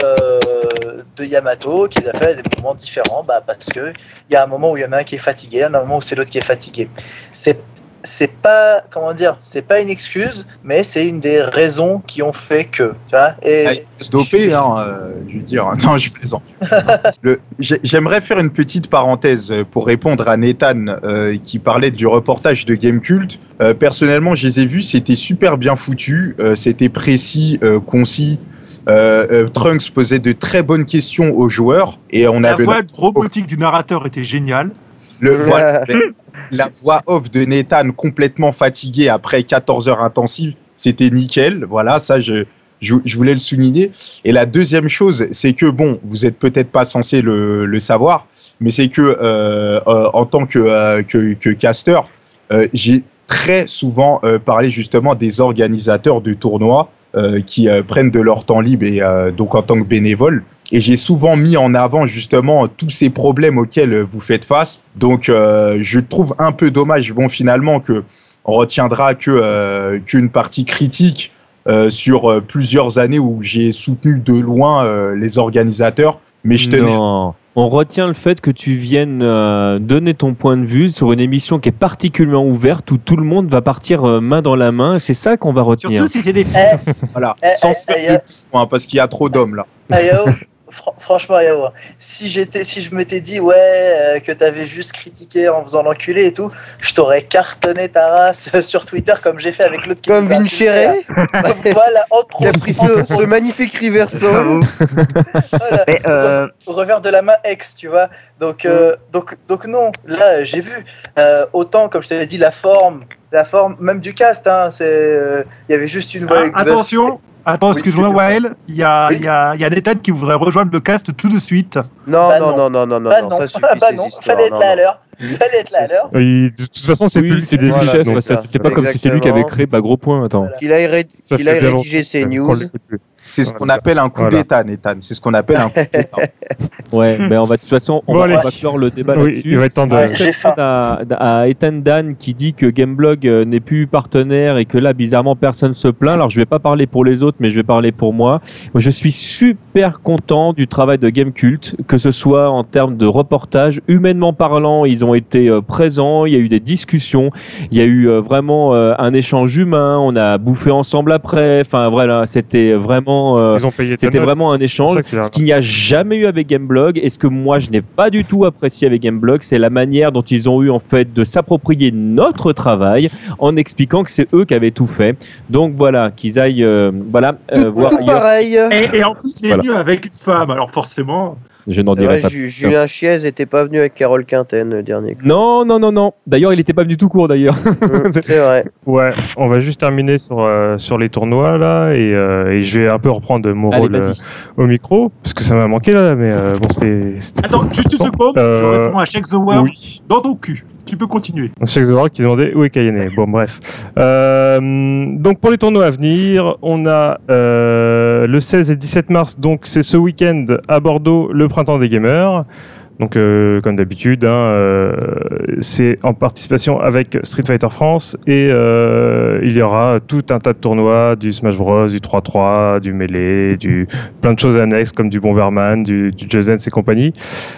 de Yamato, qu'ils a fait à des moments différents, parce que il y a un moment où il y en a un qui est fatigué, il y a un moment où c'est l'autre qui est fatigué. C'est pas, c'est pas une excuse, mais c'est une des raisons qui ont fait que, tu vois. Et dopé, je veux dire, non, je plaisante. J'aimerais faire une petite parenthèse pour répondre à Nathan qui parlait du reportage de Gamecult. Personnellement, je les ai vus, c'était super bien foutu, c'était précis, concis. Trunks posait de très bonnes questions aux joueurs et on avait la voix robotique du narrateur était géniale. La voix off de Nathan complètement fatigué après 14 heures intensives, c'était nickel. Voilà, ça je voulais le souligner. Et la deuxième chose, c'est que vous êtes peut-être pas censé le savoir, mais c'est que en tant que caster, j'ai très souvent parlé justement des organisateurs de tournois qui prennent de leur temps libre et donc en tant que bénévole. Et j'ai souvent mis en avant justement tous ces problèmes auxquels vous faites face. Donc je trouve un peu dommage, finalement, qu'on retiendra qu'une partie critique sur plusieurs années où j'ai soutenu de loin les organisateurs. Mais je tenais. Non. On retient le fait que tu viennes donner ton point de vue sur une émission qui est particulièrement ouverte où tout le monde va partir main dans la main. C'est ça qu'on va retenir. Surtout si c'est des. Voilà, sans faire de points, parce qu'il y a trop d'hommes là. Yao, franchement, Yao, si je m'étais dit que t'avais juste critiqué en faisant l'enculé et tout, je t'aurais cartonné ta race sur Twitter comme j'ai fait avec l'autre. Comme Vincere, Voilà, qui a pris ce magnifique reverso. Voilà, Mais, au revers de la main ex, tu vois. Donc non, là j'ai vu. Autant, comme je t'avais dit, la forme même du cast, hein, il y avait juste une voix. Attention, Oui, excuse-moi, excuse-moi. Wael, il y a Nathan qui voudrait rejoindre le cast tout de suite. Non, Bah non, non. non, non, non, Bah non, non, ça suffit bah ces non, histoires. fallait être non, là à non. l'heure. Fallait être là à l'heure. De toute façon, c'est plus lui qui des décide. Voilà, donc chefs, c'est pas comme si c'est lui qui avait créé Gros Point. Attends. Voilà. Qu'il aille ça fait bien rédiger ses longtemps news. qu'on l'écoute plus. C'est ce qu'on appelle un coup Voilà. d'état, Nathan. C'est ce qu'on appelle un coup d'état. Ouais, mais on va de toute façon, on Bon, va allez. clore le débat Oui, là-dessus. il va être temps de. Ouais, j'ai faim. À Ethan Dan qui dit que Gameblog n'est plus partenaire et que là bizarrement personne se plaint. Alors je vais pas parler pour les autres mais je vais parler pour moi. Moi je suis super content du travail de Gamecult, que ce soit en termes de reportage, humainement parlant, ils ont été présents, il y a eu des discussions, il y a eu vraiment un échange humain, on a bouffé ensemble après, enfin voilà, c'était vraiment Ils ont payé ta c'était note, vraiment un c'est pour échange, ça qu'il a- ce qu'il n'y a jamais eu avec Gameblog, et ce que moi je n'ai pas du tout apprécié avec Gameblog, c'est la manière dont ils ont eu en fait de s'approprier notre travail en expliquant que c'est eux qui avaient tout fait. Donc voilà, qu'ils aillent voir Tout ailleurs. pareil. Et en plus, il est Voilà. venu avec une femme, alors forcément. Je n'en C'est dirai vrai, pas. Julien Chiez n'était pas venu avec Carole Quinten le dernier coup. Non. D'ailleurs, il n'était pas venu tout court d'ailleurs. C'est vrai. Ouais, on va juste terminer sur les tournois là et je vais un peu reprendre mon Allez, rôle vas-y. au micro parce que ça m'a manqué là, mais bon c'était. Attends, très juste une intéressant. seconde, je réponds à Check the World Oui. dans ton cul. Tu peux continuer. Check the World qui demandait où est Kayane. Bon, bref. Donc, pour les tournois à venir, on a le 16 et 17 mars, donc c'est ce week-end à Bordeaux, le Printemps des Gamers. Donc, comme d'habitude, c'est en participation avec Street Fighter France et il y aura tout un tas de tournois, du Smash Bros, du 3-3, du Melee, plein de choses annexes comme du Bomberman, du Just Dance et compagnie.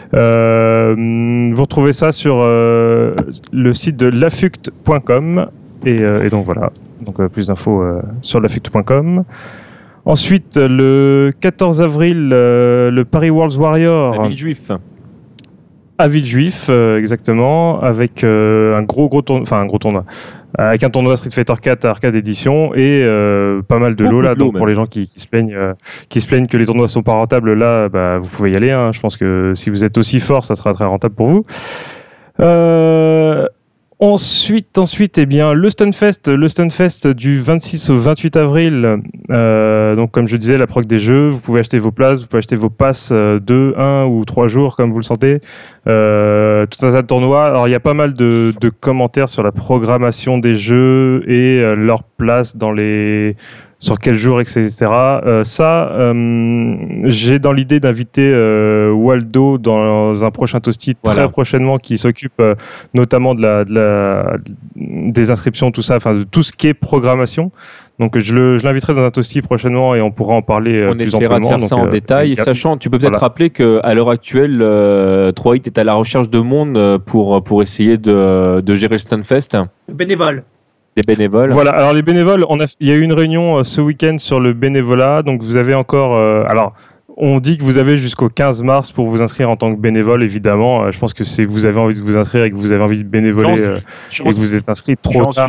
Vous retrouvez ça sur le site de lafuct.com et donc voilà. Donc plus d'infos sur lafuct.com. Ensuite, le 14 avril, le Paris Worlds Warrior. Ami juif. À Villejuif, exactement, avec un gros tournoi, avec un tournoi Street Fighter 4 à Arcade Edition et pas mal de Beaucoup lots là. de lots, Donc pour les gens qui se plaignent que les tournois sont pas rentables là, bah, vous pouvez y aller. Hein. Je pense que si vous êtes aussi fort, ça sera très rentable pour vous. Ensuite, eh bien, le Stunfest du 26 au 28 avril. Donc, comme je disais, la proc des jeux, vous pouvez acheter vos places, vous pouvez acheter vos passes 2, 1 ou 3 jours, comme vous le sentez. Tout un tas de tournois. Alors, il y a pas mal de commentaires sur la programmation des jeux et leur place sur quel jour, etc. J'ai dans l'idée d'inviter Waldo dans un prochain Toasty très prochainement, qui s'occupe notamment des inscriptions, tout ça, enfin de tout ce qui est programmation. Donc je l'inviterai dans un Toasty prochainement et on pourra en parler On plus essaiera de amplement. faire ça en détail, sachant, tu peux peut-être voilà. rappeler qu'à l'heure actuelle, 3hit est à la recherche de monde pour essayer de gérer le Stunfest. Bénévole. Des bénévoles. Voilà, alors les bénévoles, il y a eu une réunion ce week-end sur le bénévolat, donc vous avez encore... alors, on dit que vous avez jusqu'au 15 mars pour vous inscrire en tant que bénévole, évidemment. Je pense que si vous avez envie de vous inscrire et que vous avez envie de bénévoler et que vous êtes inscrit trop tard,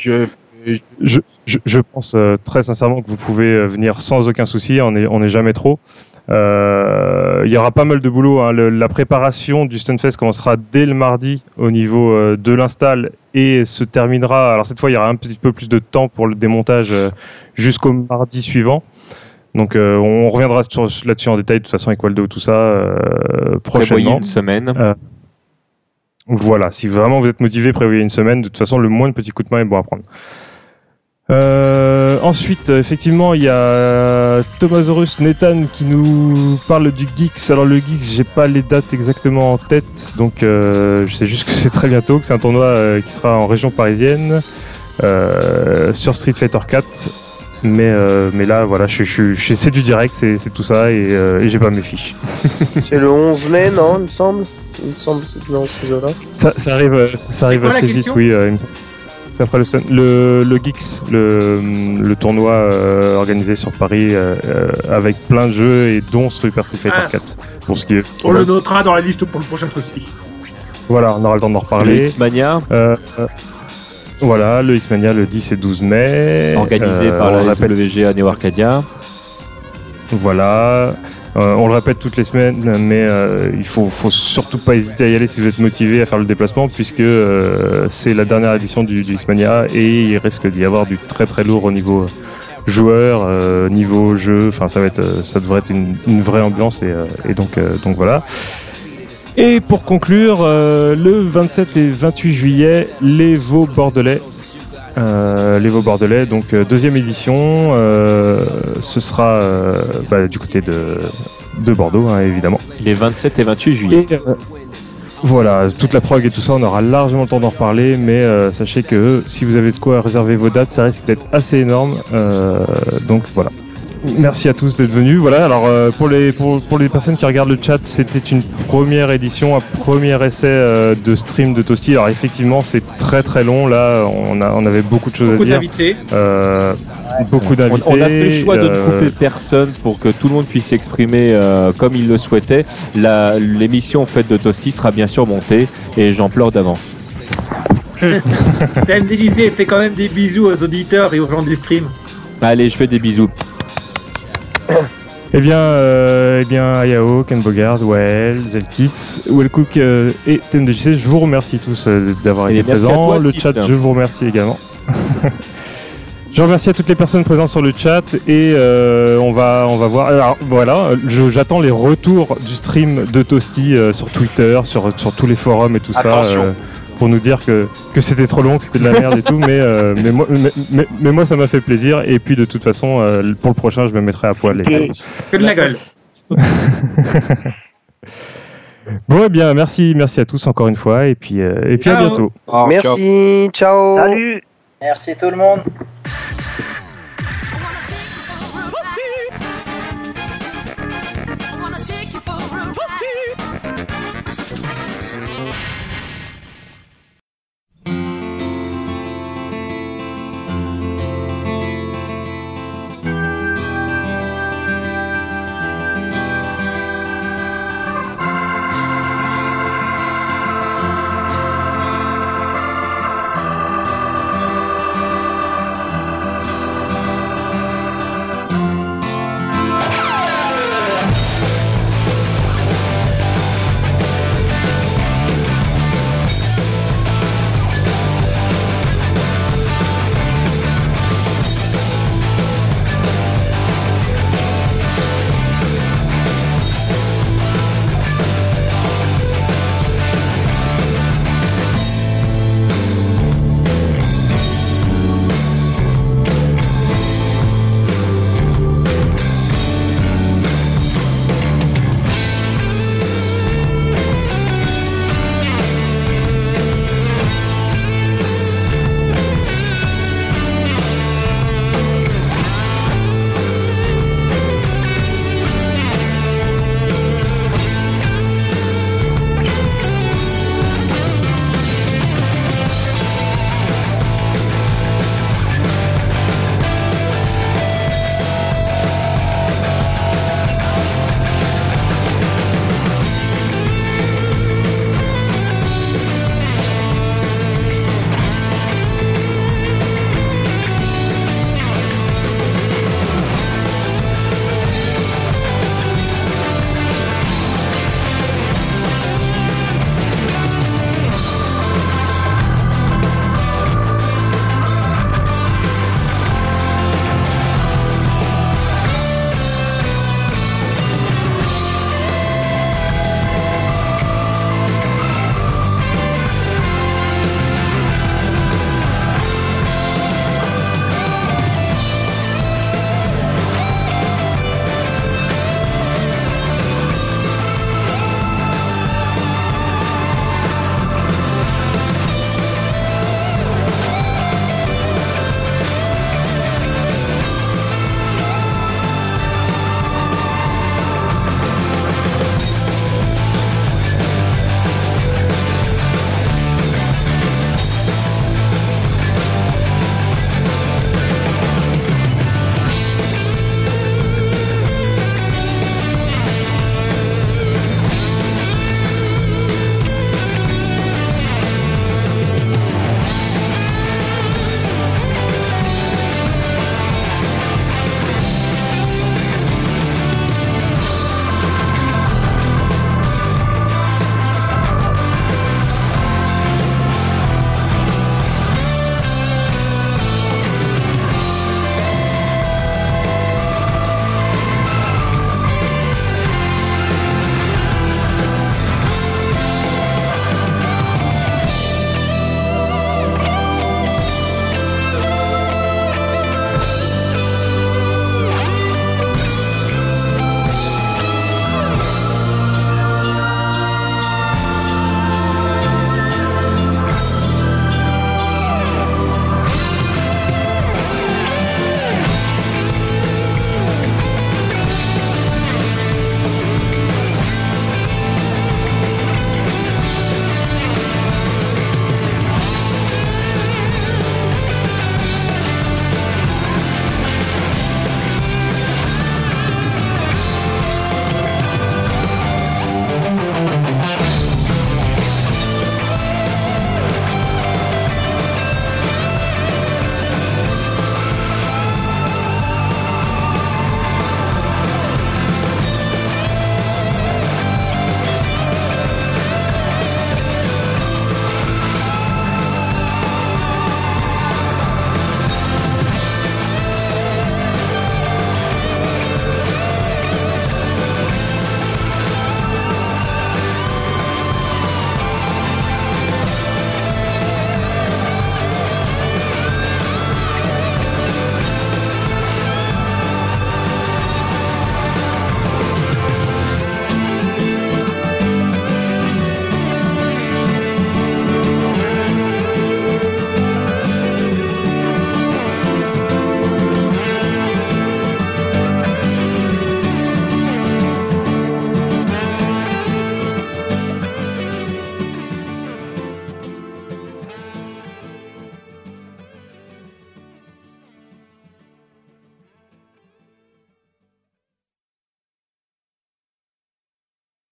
je pense très sincèrement que vous pouvez venir sans aucun souci, on n'est jamais trop. Il y aura pas mal de boulot. Hein. La préparation du Stunfest commencera dès le mardi au niveau de l'install et se terminera. Alors cette fois, il y aura un petit peu plus de temps pour le démontage jusqu'au mardi suivant. Donc on reviendra là-dessus en détail de toute façon avec Waldo, tout ça prochainement. Une semaine. Voilà, si vraiment vous êtes motivé, prévoyez une semaine. De toute façon, le moindre petit coup de main est bon à prendre. Ensuite, effectivement, il y a Thomasaurus Nathan qui nous parle du Geeks. Alors le Geeks, j'ai pas les dates exactement en tête, donc je sais juste que c'est très bientôt, que c'est un tournoi qui sera en région parisienne sur Street Fighter 4. Mais là, voilà, c'est du direct, c'est tout ça, et j'ai pas mes fiches. C'est le 11 mai, non, il me semble. Il me semble que c'est dans ces eaux-là. Ça arrive assez vite, oui. Il me semble. C'est après le Geeks, le tournoi organisé sur Paris avec plein de jeux et dont Super Street Fighter 4. Pour ce qui est... On le notera dans la liste pour le prochain truc. Voilà, on aura le temps d'en reparler. Le X-Mania. Voilà, le X-Mania le 10 et 12 mai. Organisé par la WGA Neo Arcadia. Voilà. On le répète toutes les semaines, mais il faut surtout pas hésiter à y aller si vous êtes motivé à faire le déplacement, puisque c'est la dernière édition du X-Mania et il risque d'y avoir du très très lourd au niveau joueur, niveau jeu. Enfin, ça devrait être une vraie ambiance et donc voilà. Et pour conclure, le 27 et 28 juillet, les Vaux Bordelais. Donc deuxième édition, ce sera du côté de Bordeaux, hein, évidemment. Les 27 et 28 juillet. Et, voilà, toute la prog et tout ça, on aura largement le temps d'en reparler, mais sachez que si vous avez de quoi réserver vos dates, ça risque d'être assez énorme. Donc voilà. Merci à tous d'être venus. Voilà, alors pour les personnes qui regardent le chat, c'était une première édition, un premier essai de stream de Toasty. Alors effectivement, c'est très très long. Là, on avait beaucoup de choses à dire. Beaucoup d'invités. On a fait le choix de ne couper personne pour que tout le monde puisse s'exprimer comme il le souhaitait. L'émission en fait de Toasty sera bien sûr montée et j'en pleure d'avance. TMDJC fait quand même des bisous aux auditeurs et aux gens du stream. Allez, je fais des bisous. Eh bien, Ayao, Ken Bogard, Well, Zelkis, Wellcook et TMDJC, je vous remercie tous d'avoir été présents. Le chat, je vous remercie également. Je remercie à toutes les personnes présentes sur le chat et on va voir. Alors voilà, j'attends les retours du stream de Toasty sur Twitter, sur tous les forums et tout ça. Pour nous dire que c'était trop long, que c'était de la merde et tout, mais moi ça m'a fait plaisir et puis de toute façon pour le prochain je me mettrai à poil. Que de la gueule. Bon, eh bien merci à tous encore une fois et puis à bientôt. Merci, ciao. Salut. Merci tout le monde.